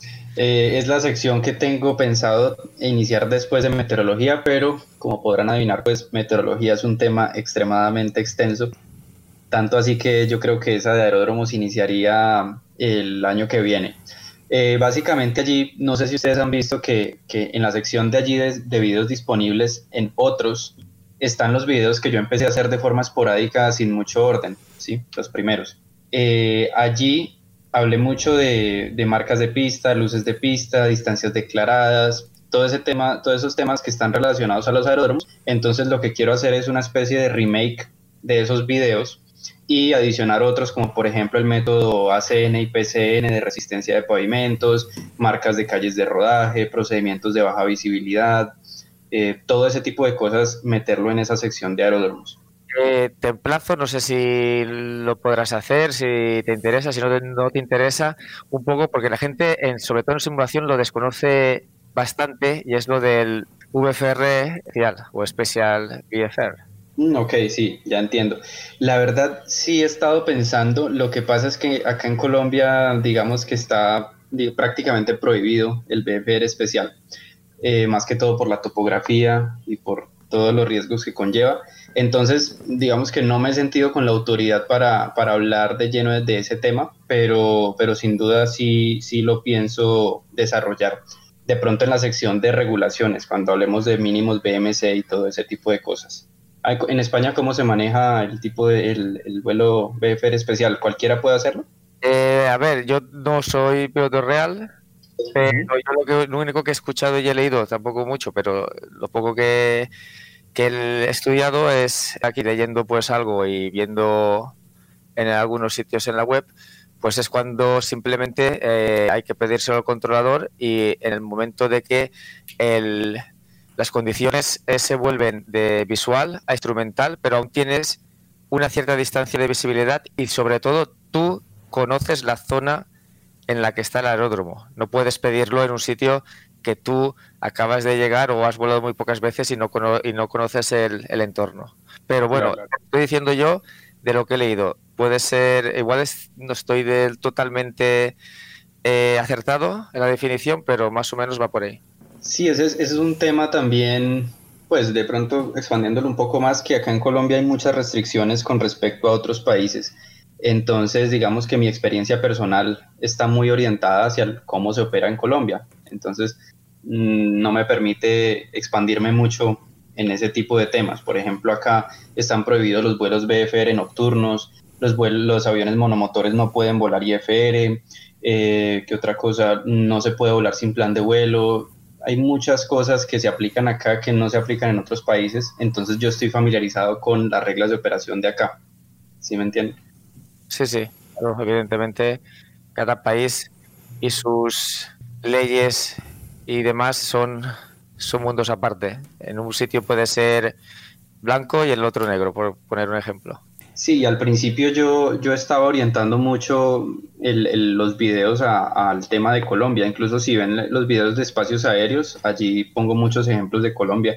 S6: Eh, es la sección que tengo pensado iniciar después de meteorología, pero como podrán adivinar, pues meteorología es un tema extremadamente extenso. Tanto así que yo creo que esa de aeródromos iniciaría el año que viene. Eh, básicamente allí, no sé si ustedes han visto que, que en la sección de allí de, de videos disponibles en otros, están los videos que yo empecé a hacer de forma esporádica sin mucho orden, ¿sí? Los primeros. Eh, allí hablé mucho de, de marcas de pista, luces de pista, distancias declaradas, todo ese tema, todos esos temas que están relacionados a los aeródromos. Entonces lo que quiero hacer es una especie de remake de esos videos y adicionar otros, como por ejemplo el método A C N y P C N de resistencia de pavimentos, marcas de calles de rodaje, procedimientos de baja visibilidad, eh, todo ese tipo de cosas, meterlo en esa sección de aeródromos.
S7: Eh, te emplazo, no sé si lo podrás hacer, si te interesa, si no te, no te interesa, un poco, porque la gente, en, sobre todo en simulación, lo desconoce bastante, y es lo del V F R especial o Special V F R.
S6: Ok, sí, ya entiendo. La verdad, sí he estado pensando, lo que pasa es que acá en Colombia, digamos que está digo, prácticamente prohibido el V F R especial, eh, más que todo por la topografía y por todos los riesgos que conlleva. Entonces, digamos que no me he sentido con la autoridad para, para hablar de lleno de, de ese tema, pero, pero sin duda sí, sí lo pienso desarrollar. De pronto en la sección de regulaciones, cuando hablemos de mínimos B M C y todo ese tipo de cosas. En España, ¿cómo se maneja el tipo de el, el vuelo V F R especial? ¿Cualquiera puede hacerlo?
S7: Eh, a ver, yo no soy piloto real, pero yo lo, que, lo único que he escuchado y he leído, tampoco mucho, pero lo poco que, que he estudiado es aquí leyendo pues algo y viendo en algunos sitios en la web, pues es cuando simplemente eh, hay que pedírselo al controlador y en el momento de que el... las condiciones se vuelven de visual a instrumental, pero aún tienes una cierta distancia de visibilidad y sobre todo tú conoces la zona en la que está el aeródromo. No puedes pedirlo en un sitio que tú acabas de llegar o has volado muy pocas veces y no, cono- y no conoces el, el entorno. Pero bueno, claro, claro. Estoy diciendo yo de lo que he leído. Puede ser, igual es, no estoy del totalmente eh, acertado en la definición, pero más o menos va por ahí.
S6: Sí, ese es, ese es un tema también, pues de pronto expandiéndolo un poco más, que acá en Colombia hay muchas restricciones con respecto a otros países. Entonces, digamos que mi experiencia personal está muy orientada hacia cómo se opera en Colombia. Entonces, mmm, no me permite expandirme mucho en ese tipo de temas. Por ejemplo, acá están prohibidos los vuelos V F R nocturnos, los, vuelos, los aviones monomotores no pueden volar I F R, eh, ¿qué otra cosa? No se puede volar sin plan de vuelo. hay muchas cosas que se aplican acá que no se aplican en otros países, entonces yo estoy familiarizado con las reglas de operación de acá. ¿Sí me entienden?
S7: Sí, sí, claro, evidentemente cada país y sus leyes y demás son, son mundos aparte. En un sitio puede ser blanco y en el otro negro, por poner un ejemplo.
S6: Sí, al principio yo, yo estaba orientando mucho el, el, los videos a, al tema de Colombia. Incluso si ven los videos de espacios aéreos, allí pongo muchos ejemplos de Colombia,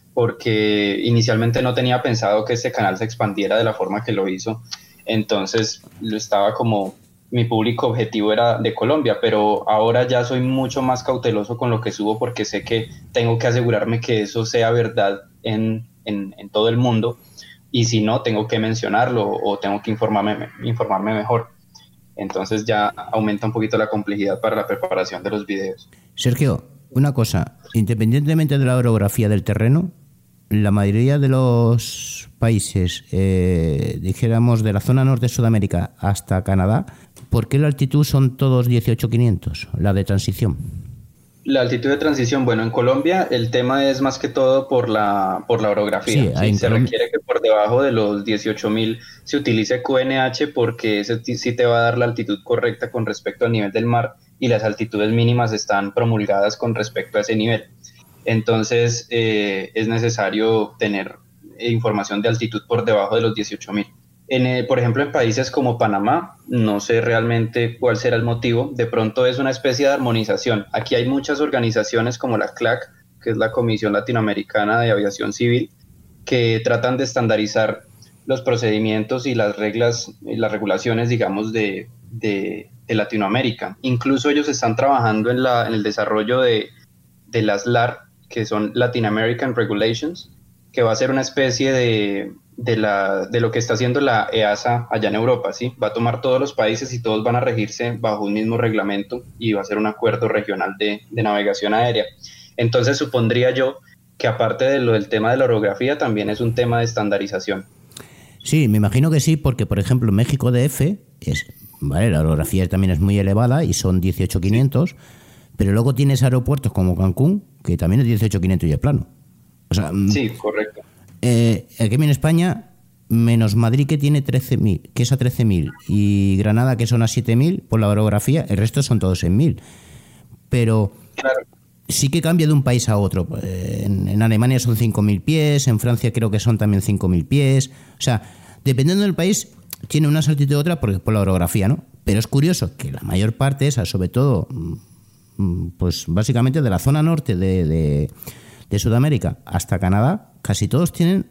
S6: porque inicialmente no tenía pensado que este canal se expandiera de la forma que lo hizo. Entonces lo estaba como, mi público objetivo era de Colombia, pero ahora ya soy mucho más cauteloso con lo que subo, porque sé que tengo que asegurarme que eso sea verdad en, en, en todo el mundo. Y si no, tengo que mencionarlo o tengo que informarme, informarme mejor. Entonces ya aumenta un poquito la complejidad para la preparación de los videos.
S2: Sergio, una cosa, independientemente de la orografía del terreno, la mayoría de los países, eh, dijéramos de la zona norte de Sudamérica hasta Canadá, ¿por qué la altitud son todos dieciocho mil quinientos, la de transición?
S6: La altitud de transición, bueno, en Colombia el tema es más que todo por la por la orografía.
S2: Sí,
S6: ¿sí? Se
S2: Colom-
S6: requiere que por debajo de los dieciocho mil se utilice Q N H, porque ese sí te va a dar la altitud correcta con respecto al nivel del mar, y las altitudes mínimas están promulgadas con respecto a ese nivel. Entonces eh, es necesario tener información de altitud por debajo de los dieciocho mil. En el, por ejemplo, en países como Panamá, no sé realmente cuál será el motivo, de pronto es una especie de armonización. Aquí hay muchas organizaciones como la C L A C, que es la Comisión Latinoamericana de Aviación Civil, que tratan de estandarizar los procedimientos y las reglas, y las regulaciones, digamos, de, de, de Latinoamérica. Incluso ellos están trabajando en, la, en el desarrollo de, de las L A R, que son Latin American Regulations, que va a ser una especie de... De, la, de lo que está haciendo la E A S A allá en Europa, ¿sí? Va a tomar todos los países y todos van a regirse bajo un mismo reglamento, y va a ser un acuerdo regional de, de navegación aérea. Entonces supondría yo que aparte de lo del tema de la orografía, también es un tema de estandarización.
S2: Sí, me imagino que sí, porque por ejemplo en México D F es, vale, la orografía también es muy elevada y son dieciocho mil quinientos, sí. Pero luego tienes aeropuertos como Cancún, que también es dieciocho mil quinientos y es plano. O sea,
S6: sí, correcto.
S2: Eh, aquí en España, menos Madrid, que tiene trece mil, que es a trece mil, y Granada, que son a siete mil, por la orografía, el resto son todos en mil. Pero
S6: claro,
S2: sí que cambia de un país a otro. En, en Alemania son cinco mil pies, en Francia creo que son también cinco mil pies. O sea, dependiendo del país, tiene una altitud de otra por, por la orografía, ¿no? Pero es curioso que la mayor parte esa, sobre todo, pues básicamente de la zona norte de... de de Sudamérica hasta Canadá, casi todos tienen,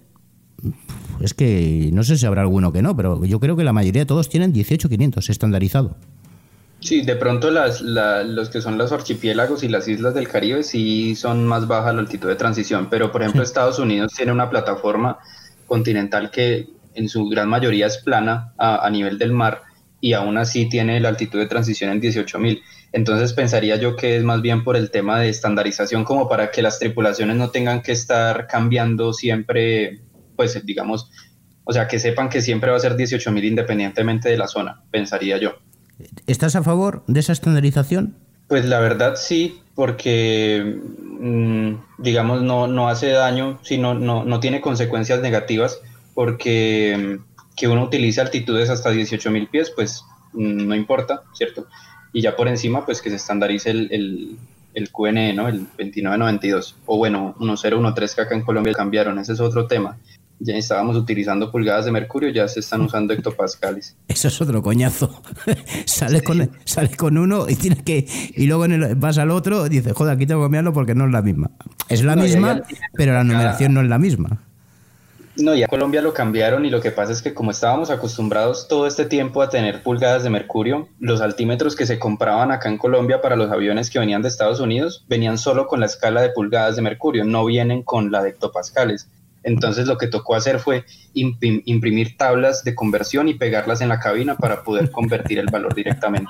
S2: es que no sé si habrá alguno que no, pero yo creo que la mayoría de todos tienen dieciocho mil quinientos estandarizado.
S6: Sí, de pronto las, la, los que son los archipiélagos y las islas del Caribe sí son más baja la altitud de transición, pero por ejemplo sí. Estados Unidos tiene una plataforma continental que en su gran mayoría es plana a, a nivel del mar, y aún así tiene la altitud de transición en dieciocho mil. Entonces pensaría yo que es más bien por el tema de estandarización, como para que las tripulaciones no tengan que estar cambiando siempre, pues digamos, o sea, que sepan que siempre va a ser dieciocho mil independientemente de la zona, pensaría yo.
S2: ¿Estás a favor de esa estandarización?
S6: Pues la verdad sí, porque mmm, digamos no, no hace daño, sino no, no tiene consecuencias negativas, porque que uno utilice altitudes hasta dieciocho mil pies, pues mmm, no importa, ¿cierto? Y ya por encima, pues que se estandarice el, el, el Q N E, ¿no? El veintinueve noventa y dos. O bueno, diez trece que acá en Colombia cambiaron. Ese es otro tema. Ya estábamos utilizando pulgadas de mercurio, ya se están usando hectopascales.
S2: Eso es otro coñazo. sales, sí. con, sales con uno y tienes que y luego en el, vas al otro y dices, joder, aquí tengo que cambiarlo porque no es la misma. Es la no, misma, pero la numeración no es la misma.
S6: No, ya Colombia lo cambiaron, y lo que pasa es que como estábamos acostumbrados todo este tiempo a tener pulgadas de mercurio, los altímetros que se compraban acá en Colombia para los aviones que venían de Estados Unidos venían solo con la escala de pulgadas de mercurio, no vienen con la de hectopascales. Entonces lo que tocó hacer fue imprim- imprimir tablas de conversión y pegarlas en la cabina para poder convertir el valor directamente.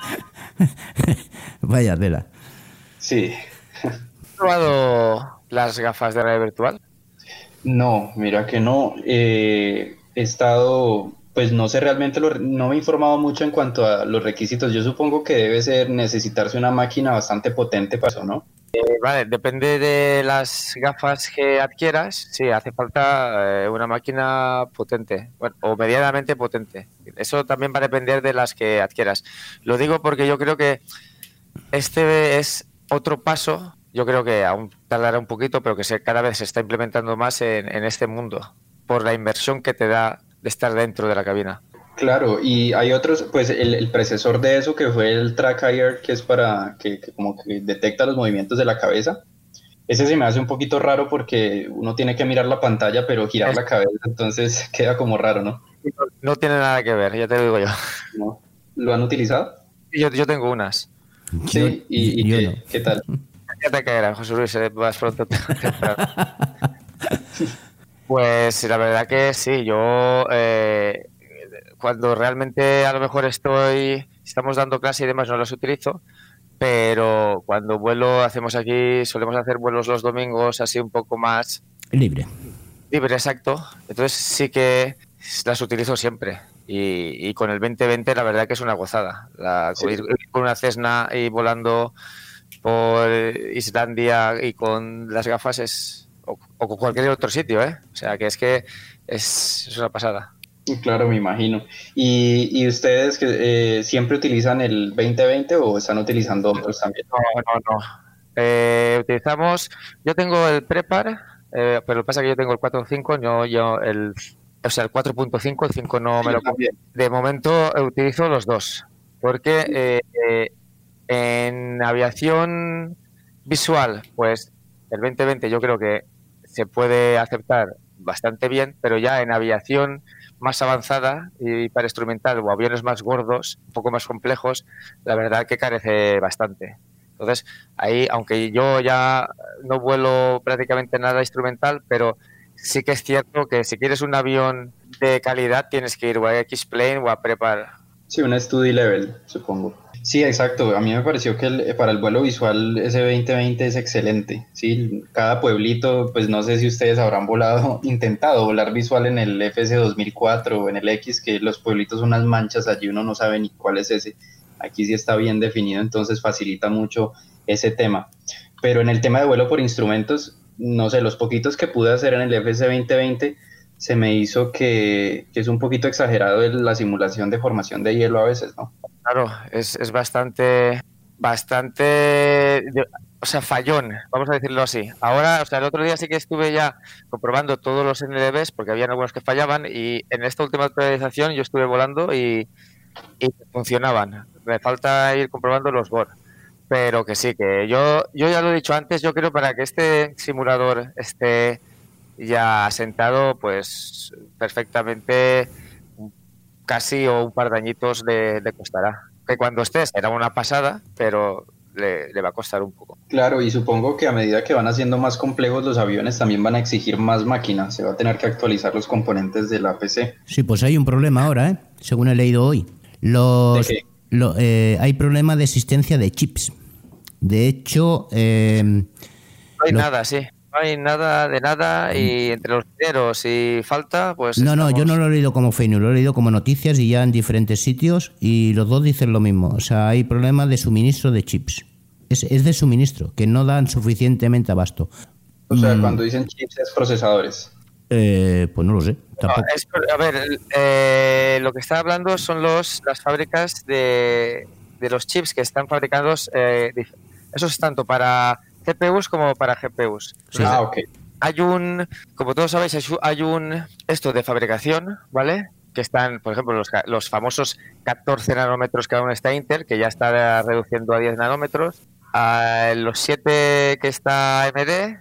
S2: Vaya tela.
S6: Sí.
S7: ¿Has probado las gafas de realidad virtual?
S6: No, mira que no. Eh, he estado, pues no sé realmente, lo, no me he informado mucho en cuanto a los requisitos. Yo supongo que debe ser necesitarse una máquina bastante potente para eso, ¿no?
S7: Eh, vale, depende de las gafas que adquieras. Sí, hace falta eh, una máquina potente, bueno, o medianamente potente. Eso también va a depender de las que adquieras. Lo digo porque yo creo que este es otro paso. Yo creo que aún tardará un poquito, pero que se, cada vez se está implementando más en, en este mundo por la inversión que te da de estar dentro de la cabina.
S6: Claro, y hay otros, pues el, el predecesor de eso que fue el Track Air, que es para que, que como que detecta los movimientos de la cabeza. Ese se me hace un poquito raro porque uno tiene que mirar la pantalla pero girar es... la cabeza, entonces queda como raro, ¿no?
S7: No, no tiene nada que ver, ya te lo digo yo.
S6: ¿No? ¿Lo han utilizado?
S7: Yo, yo tengo unas.
S6: Sí, yo, ¿y, y yo qué, no. ¿Qué tal?
S7: Ya te caerá, José Luis, más pronto. Pues la verdad que sí, yo... Eh, cuando realmente a lo mejor estoy, estamos dando clase y demás, no los utilizo, pero cuando vuelo, hacemos aquí, solemos hacer vuelos los domingos así un poco más...
S2: Libre.
S7: Libre, exacto. Entonces sí que las utilizo siempre. Y, y con el veinte veinte la verdad que es una gozada. La, sí. ir, ir con una Cessna y volando por Islandia y con las gafas es... O, o con cualquier otro sitio, ¿eh? O sea que es que es, es una pasada.
S6: Claro, me imagino. ¿Y, y ustedes que eh, siempre utilizan el veinte veinte o están utilizando otros también?
S7: No, no, no. Eh, utilizamos, yo tengo el Prepar, eh, pero lo que pasa es que yo tengo el cuatro punto cinco, no yo el, o sea, el cuatro punto cinco, el cinco no sí, me lo cambio. De momento utilizo los dos, porque eh, eh, en aviación visual, pues el veinte veinte yo creo que se puede aceptar bastante bien, pero ya en aviación más avanzada y para instrumental o aviones más gordos, un poco más complejos, la verdad que carece bastante. Entonces, ahí, aunque yo ya no vuelo prácticamente nada instrumental, pero sí que es cierto que si quieres un avión de calidad tienes que ir o a X-Plane o a Prepar.
S6: Sí, una Study Level, supongo. Sí, exacto. A mí me pareció que el, para el vuelo visual ese veinte veinte es excelente. Sí, cada pueblito, pues no sé si ustedes habrán volado, intentado volar visual en el F S dos mil cuatro o en el X, que los pueblitos son unas manchas, allí uno no sabe ni cuál es ese. Aquí sí está bien definido, entonces facilita mucho ese tema. Pero en el tema de vuelo por instrumentos, no sé, los poquitos que pude hacer en el F S veinte veinte, se me hizo que, que es un poquito exagerado la simulación de formación de hielo a veces, ¿no?
S7: Claro, es, es bastante, bastante, o sea, fallón, vamos a decirlo así. Ahora, o sea, el otro día sí que estuve ya comprobando todos los N D Bs, porque había algunos que fallaban, y en esta última actualización yo estuve volando y, y funcionaban. Me falta ir comprobando los B O R. Pero que sí, que yo, yo ya lo he dicho antes, yo creo para que este simulador esté ya asentado, pues perfectamente casi o un par de añitos le, le costará. Que cuando estés era una pasada, pero le, le va a costar un poco.
S6: Claro, y supongo que a medida que van haciendo más complejos los aviones también van a exigir más máquinas. Se va a tener que actualizar los componentes de la P C.
S2: Sí, pues hay un problema ahora, ¿eh? Según he leído hoy. Los, ¿De qué? Lo, eh, hay problema de existencia de chips. De hecho... Eh,
S7: no hay
S2: lo...
S7: nada, sí. No hay nada de nada y entre los dineros si falta, pues...
S2: No,
S7: estamos...
S2: no, yo no lo he leído como fake news, lo he leído como noticias y ya en diferentes sitios y los dos dicen lo mismo. O sea, hay problema de suministro de chips. Es, es de suministro, que no dan suficientemente abasto.
S6: O sea, mm. cuando dicen chips es procesadores.
S2: Eh, pues no lo sé. Tampoco.
S7: No, es, a ver, eh, lo que está hablando son los las fábricas de, de los chips que están fabricados. Eh, eso es tanto para C P Us como para G P Us.
S6: Sí. Ah, ok.
S7: Hay un, como todos sabéis, hay un esto de fabricación, ¿vale? Que están, por ejemplo, los, los famosos catorce nanómetros que aún está Intel, que ya está reduciendo a diez nanómetros, a los siete que está A M D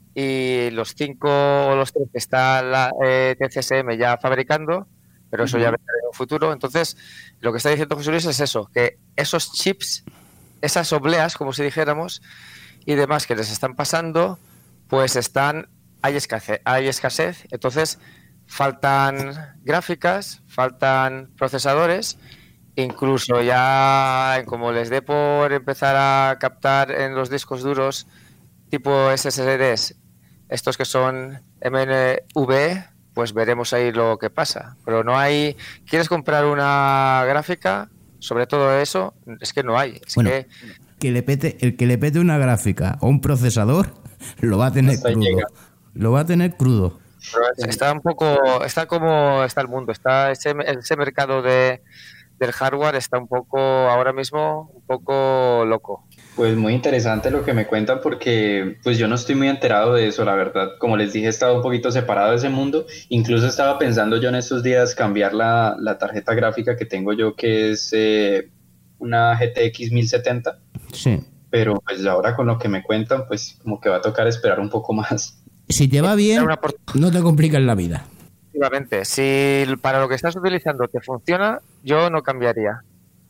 S7: y los cinco o los tres que está la eh, T C S M ya fabricando, pero eso uh-huh. ya vendrá en un futuro. Entonces, lo que está diciendo José Luis es eso, que esos chips, esas obleas, como si dijéramos, y demás que les están pasando, pues están, hay escasez, hay escasez, entonces faltan gráficas, faltan procesadores, incluso ya como les dé por empezar a captar en los discos duros tipo S S Ds, estos que son M N V, pues veremos ahí lo que pasa. Pero no hay, ¿quieres comprar una gráfica? Sobre todo eso, es que no hay. Es
S2: bueno.
S7: que
S2: que le pete, el que le pete una gráfica o un procesador lo va a tener
S6: Hasta
S2: crudo.
S6: llega.
S2: Lo va a tener crudo.
S7: Pero está un poco, está como está el mundo, está ese, ese mercado de, del hardware está un poco, ahora mismo, un poco loco.
S6: Pues muy interesante lo que me cuentan porque pues yo no estoy muy enterado de eso, la verdad. Como les dije, he estado un poquito separado de ese mundo. Incluso estaba pensando yo en estos días cambiar la, la tarjeta gráfica que tengo yo, que es eh, una G T X mil setenta.
S2: Sí.
S6: Pero pues ahora con lo que me cuentan, pues como que va a tocar esperar un poco más.
S2: Si te va bien, no te complicas la vida.
S7: Efectivamente, si para lo que estás utilizando te funciona, yo no cambiaría.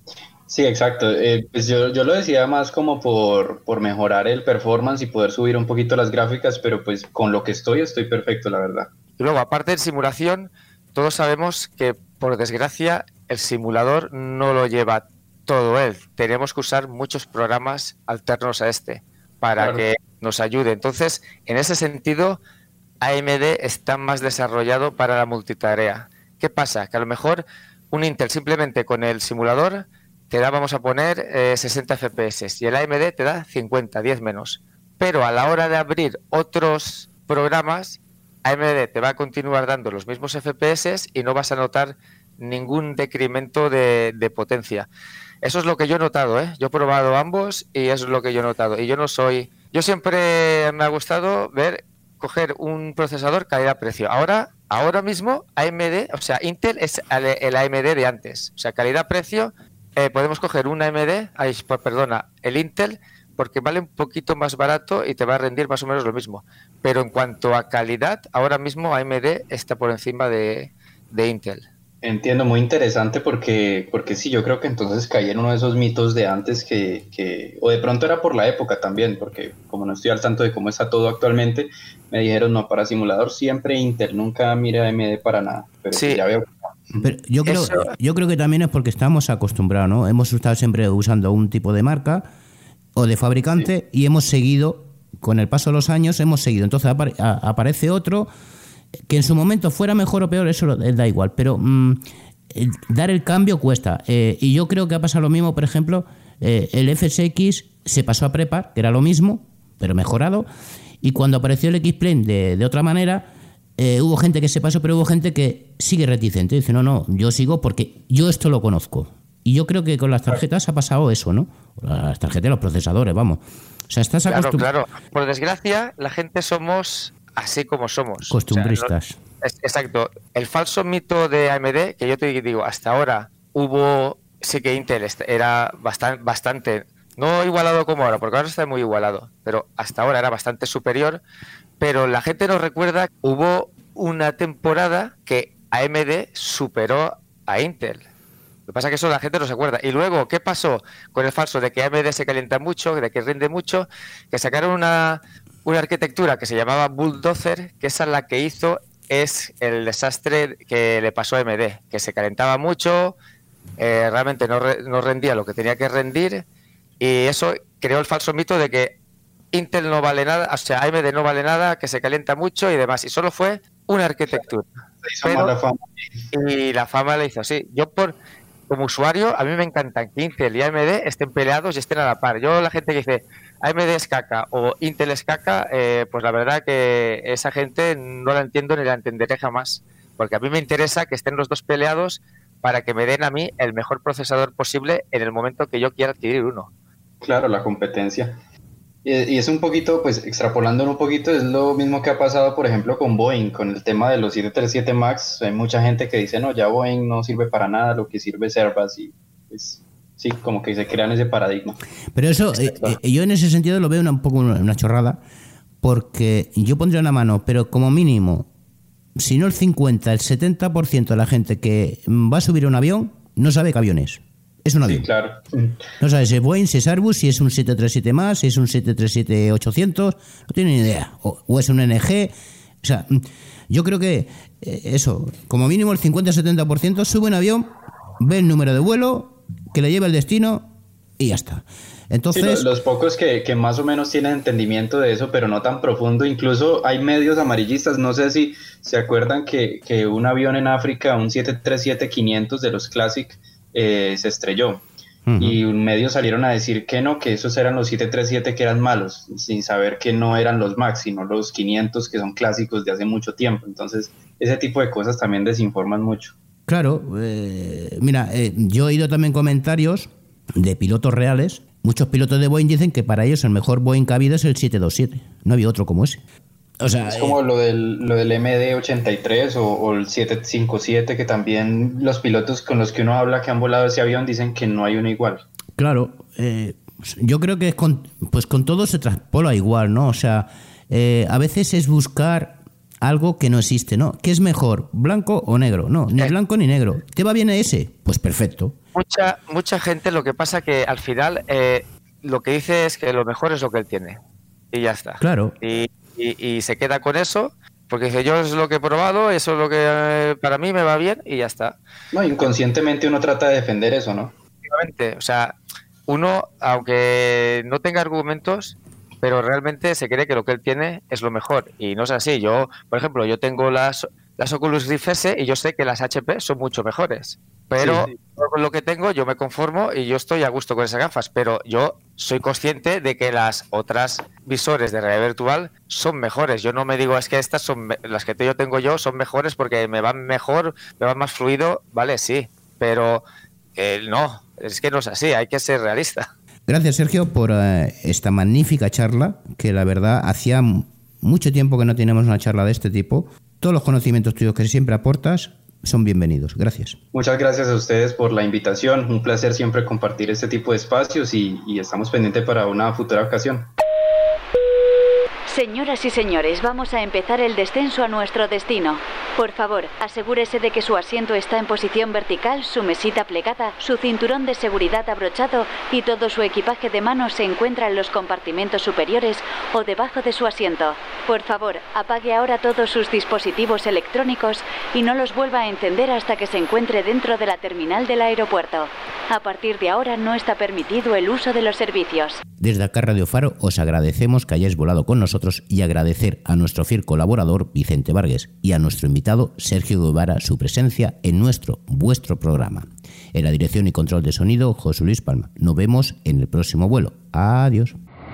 S6: Sí, exacto. Eh, pues yo, yo lo decía más como por, por mejorar el performance y poder subir un poquito las gráficas, pero pues con lo que estoy, estoy perfecto, la verdad.
S7: Y luego, aparte de simulación, todos sabemos que, por desgracia, el simulador no lo lleva todo él. Tenemos que usar muchos programas alternos a este para
S6: Claro.
S7: que nos ayude. Entonces, en ese sentido, A M D está más desarrollado para la multitarea. ¿Qué pasa? Que a lo mejor un Intel simplemente con el simulador te da, vamos a poner, eh, sesenta F P S y el A M D te da cincuenta, diez menos. Pero a la hora de abrir otros programas, A M D te va a continuar dando los mismos F P S y no vas a notar ningún decremento de, de potencia. Eso es lo que yo he notado, ¿eh? Yo he probado ambos y eso es lo que yo he notado. Y yo no soy... Yo siempre me ha gustado ver, coger un procesador calidad-precio. Ahora, ahora mismo, A M D, o sea, Intel es el A M D de antes. O sea, calidad-precio, eh, podemos coger un A M D, ay, perdona, el Intel, porque vale un poquito más barato y te va a rendir más o menos lo mismo. Pero en cuanto a calidad, ahora mismo A M D está por encima de, de Intel.
S6: Entiendo, muy interesante porque, porque sí, yo creo que entonces caí en uno de esos mitos de antes que, que, o de pronto era por la época también, porque como no estoy al tanto de cómo está todo actualmente, me dijeron no, para simulador siempre Intel, nunca mire A M D para nada, pero
S7: Sí.
S6: ya veo.
S2: Pero yo creo,
S7: Eso-
S2: yo creo que también es porque estamos acostumbrados, ¿no? Hemos estado siempre usando un tipo de marca o de fabricante y hemos seguido, con el paso de los años, hemos seguido. Entonces apare- a- aparece otro que en su momento fuera mejor o peor, eso lo- eh, da igual, pero mm, eh, dar el cambio cuesta. Eh, y yo creo que ha pasado lo mismo, por ejemplo, eh, el F S X se pasó a Prepar, que era lo mismo, pero mejorado, y cuando apareció el X-Plane de, de otra manera, eh, hubo gente que se pasó, pero hubo gente que sigue reticente. Dice, no, no, yo sigo porque yo esto lo conozco. Y yo creo que con las tarjetas ha pasado eso, ¿no? Las tarjetas, los procesadores, vamos. O sea, estás
S7: Claro,
S2: acostumbrado.
S7: claro. Por desgracia, la gente somos así como somos.
S2: Costumbristas.
S7: O sea, no- es- exacto. El falso mito de A M D, que yo te digo, hasta ahora hubo, sí que Intel est- era bastante, bastante, no igualado como ahora, porque ahora está muy igualado, pero hasta ahora era bastante superior, pero la gente nos recuerda, hubo una temporada que A M D superó a Intel. Lo que pasa es que eso la gente no se acuerda. Y luego, ¿qué pasó con el falso de que A M D se calienta mucho, de que rinde mucho? Que sacaron una, una arquitectura que se llamaba Bulldozer, que esa la que hizo es el desastre que le pasó a A M D, que se calentaba mucho, eh, realmente no, re- no rendía lo que tenía que rendir, y eso creó el falso mito de que Intel no vale nada, o sea, A M D no vale nada, que se calienta mucho y demás. Y solo fue una arquitectura.
S6: Se hizo
S7: Pero-
S6: mala fama.
S7: Y la fama la hizo así. Yo por como usuario, a mí me encantan que Intel y A M D estén peleados y estén a la par. Yo la gente que dice A M D es caca o Intel es caca, eh, pues la verdad que esa gente no la entiendo ni la entenderé jamás. Porque a mí me interesa que estén los dos peleados para que me den a mí el mejor procesador posible en el momento que yo quiera adquirir uno.
S6: Claro, la competencia. Y, y es un poquito, pues extrapolándolo un poquito, es lo mismo que ha pasado, por ejemplo, con Boeing, con el tema de los siete treinta y siete MAX. Hay mucha gente que dice, no, ya Boeing no sirve para nada, lo que sirve es Airbus, y pues sí, como que se crean ese paradigma.
S2: Pero eso, eh, eh, yo en ese sentido lo veo una, un poco una, una chorrada, porque yo pondría una mano, pero como mínimo, si no el cincuenta, el setenta por ciento de la gente que va a subir a un avión no sabe qué avión es. Es un avión.
S6: Sí, claro.
S2: No sabe si es Boeing, si es Airbus, si es un siete treinta y siete más, si es un siete treinta y siete ochocientos, no tiene ni idea. O, o es un N G. O sea, yo creo que eh, eso, como mínimo el cincuenta a setenta por ciento sube un avión, ve el número de vuelo, que le lleva el destino y ya está. Entonces,
S6: Sí, lo- los pocos que, que más o menos tienen entendimiento de eso, pero no tan profundo, incluso hay medios amarillistas, no sé si se acuerdan que, que un avión en África, un siete treinta y siete quinientos de los Classic, eh, se estrelló. Uh-huh. Y medios salieron a decir que no, que esos eran los siete treinta y siete que eran malos, sin saber que no eran los Max, sino los quinientos que son clásicos de hace mucho tiempo. Entonces, ese tipo de cosas también desinforman mucho.
S2: Claro, eh, mira, eh, yo he oído también comentarios de pilotos reales. Muchos pilotos de Boeing dicen que para ellos el mejor Boeing que ha habido es el siete veintisiete. No había otro como ese. O sea,
S6: es como
S2: eh,
S6: lo del, lo del M D ochenta y tres o, o el siete cincuenta y siete, que también los pilotos con los que uno habla que han volado ese avión dicen que no hay uno igual.
S2: Claro, eh, yo creo que es con, pues con todo se traspola igual, ¿no? O sea, eh, a veces es buscar algo que no existe, ¿no? ¿Qué es mejor, blanco o negro? No, ni blanco ni negro. ¿Te va bien ese? Pues perfecto.
S7: Mucha, mucha gente, lo que pasa que al final eh, lo que dice es que lo mejor es lo que él tiene. Y ya está.
S2: Claro.
S7: Y, y, y se queda con eso, porque dice, yo es lo que he probado, eso es lo que eh, para mí me va bien y ya está.
S6: No, inconscientemente uno trata de defender eso, ¿no?
S7: Efectivamente, o sea, uno, aunque no tenga argumentos, pero realmente se cree que lo que él tiene es lo mejor. Y no es así. Yo, por ejemplo, yo tengo las, las Oculus Rift S y yo sé que las H P son mucho mejores. Pero sí, sí. Con lo que tengo yo me conformo y yo estoy a gusto con esas gafas. Pero yo soy consciente de que las otras visores de realidad virtual son mejores. Yo no me digo, es que estas son las que yo tengo yo son mejores porque me van mejor, me van más fluido. Vale, sí. Pero eh, no, es que no es así. Hay que ser realista.
S2: Gracias, Sergio, por uh, esta magnífica charla, que la verdad hacía mucho tiempo que no teníamos una charla de este tipo. Todos los conocimientos tuyos que siempre aportas son bienvenidos. Gracias.
S6: Muchas gracias a ustedes por la invitación. Un placer siempre compartir este tipo de espacios y, y estamos pendientes para una futura ocasión.
S8: Señoras y señores, vamos a empezar el descenso a nuestro destino. Por favor, asegúrese de que su asiento está en posición vertical, su mesita plegada, su cinturón de seguridad abrochado y todo su equipaje de mano se encuentra en los compartimentos superiores o debajo de su asiento. Por favor, apague ahora todos sus dispositivos electrónicos y no los vuelva a encender hasta que se encuentre dentro de la terminal del aeropuerto. A partir de ahora no está permitido el uso de los servicios.
S2: Desde acá Radio Faro os agradecemos que hayáis volado con nosotros y agradecer a nuestro fiel colaborador Vicente Vargas y a nuestro invitado Sergio Guevara su presencia en nuestro, vuestro programa. En la dirección y control de sonido, José Luis Palma. Nos vemos en el próximo vuelo. Adiós.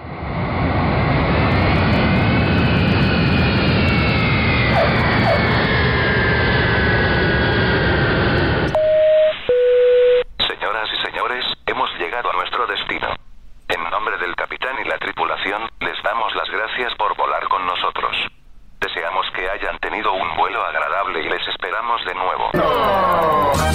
S5: Señoras y señores, hemos llegado a nuestro destino. En nombre del capitán y la tripulación, les damos las gracias por volar con nosotros. Deseamos que hayan tenido un vuelo agradable y les esperamos de nuevo.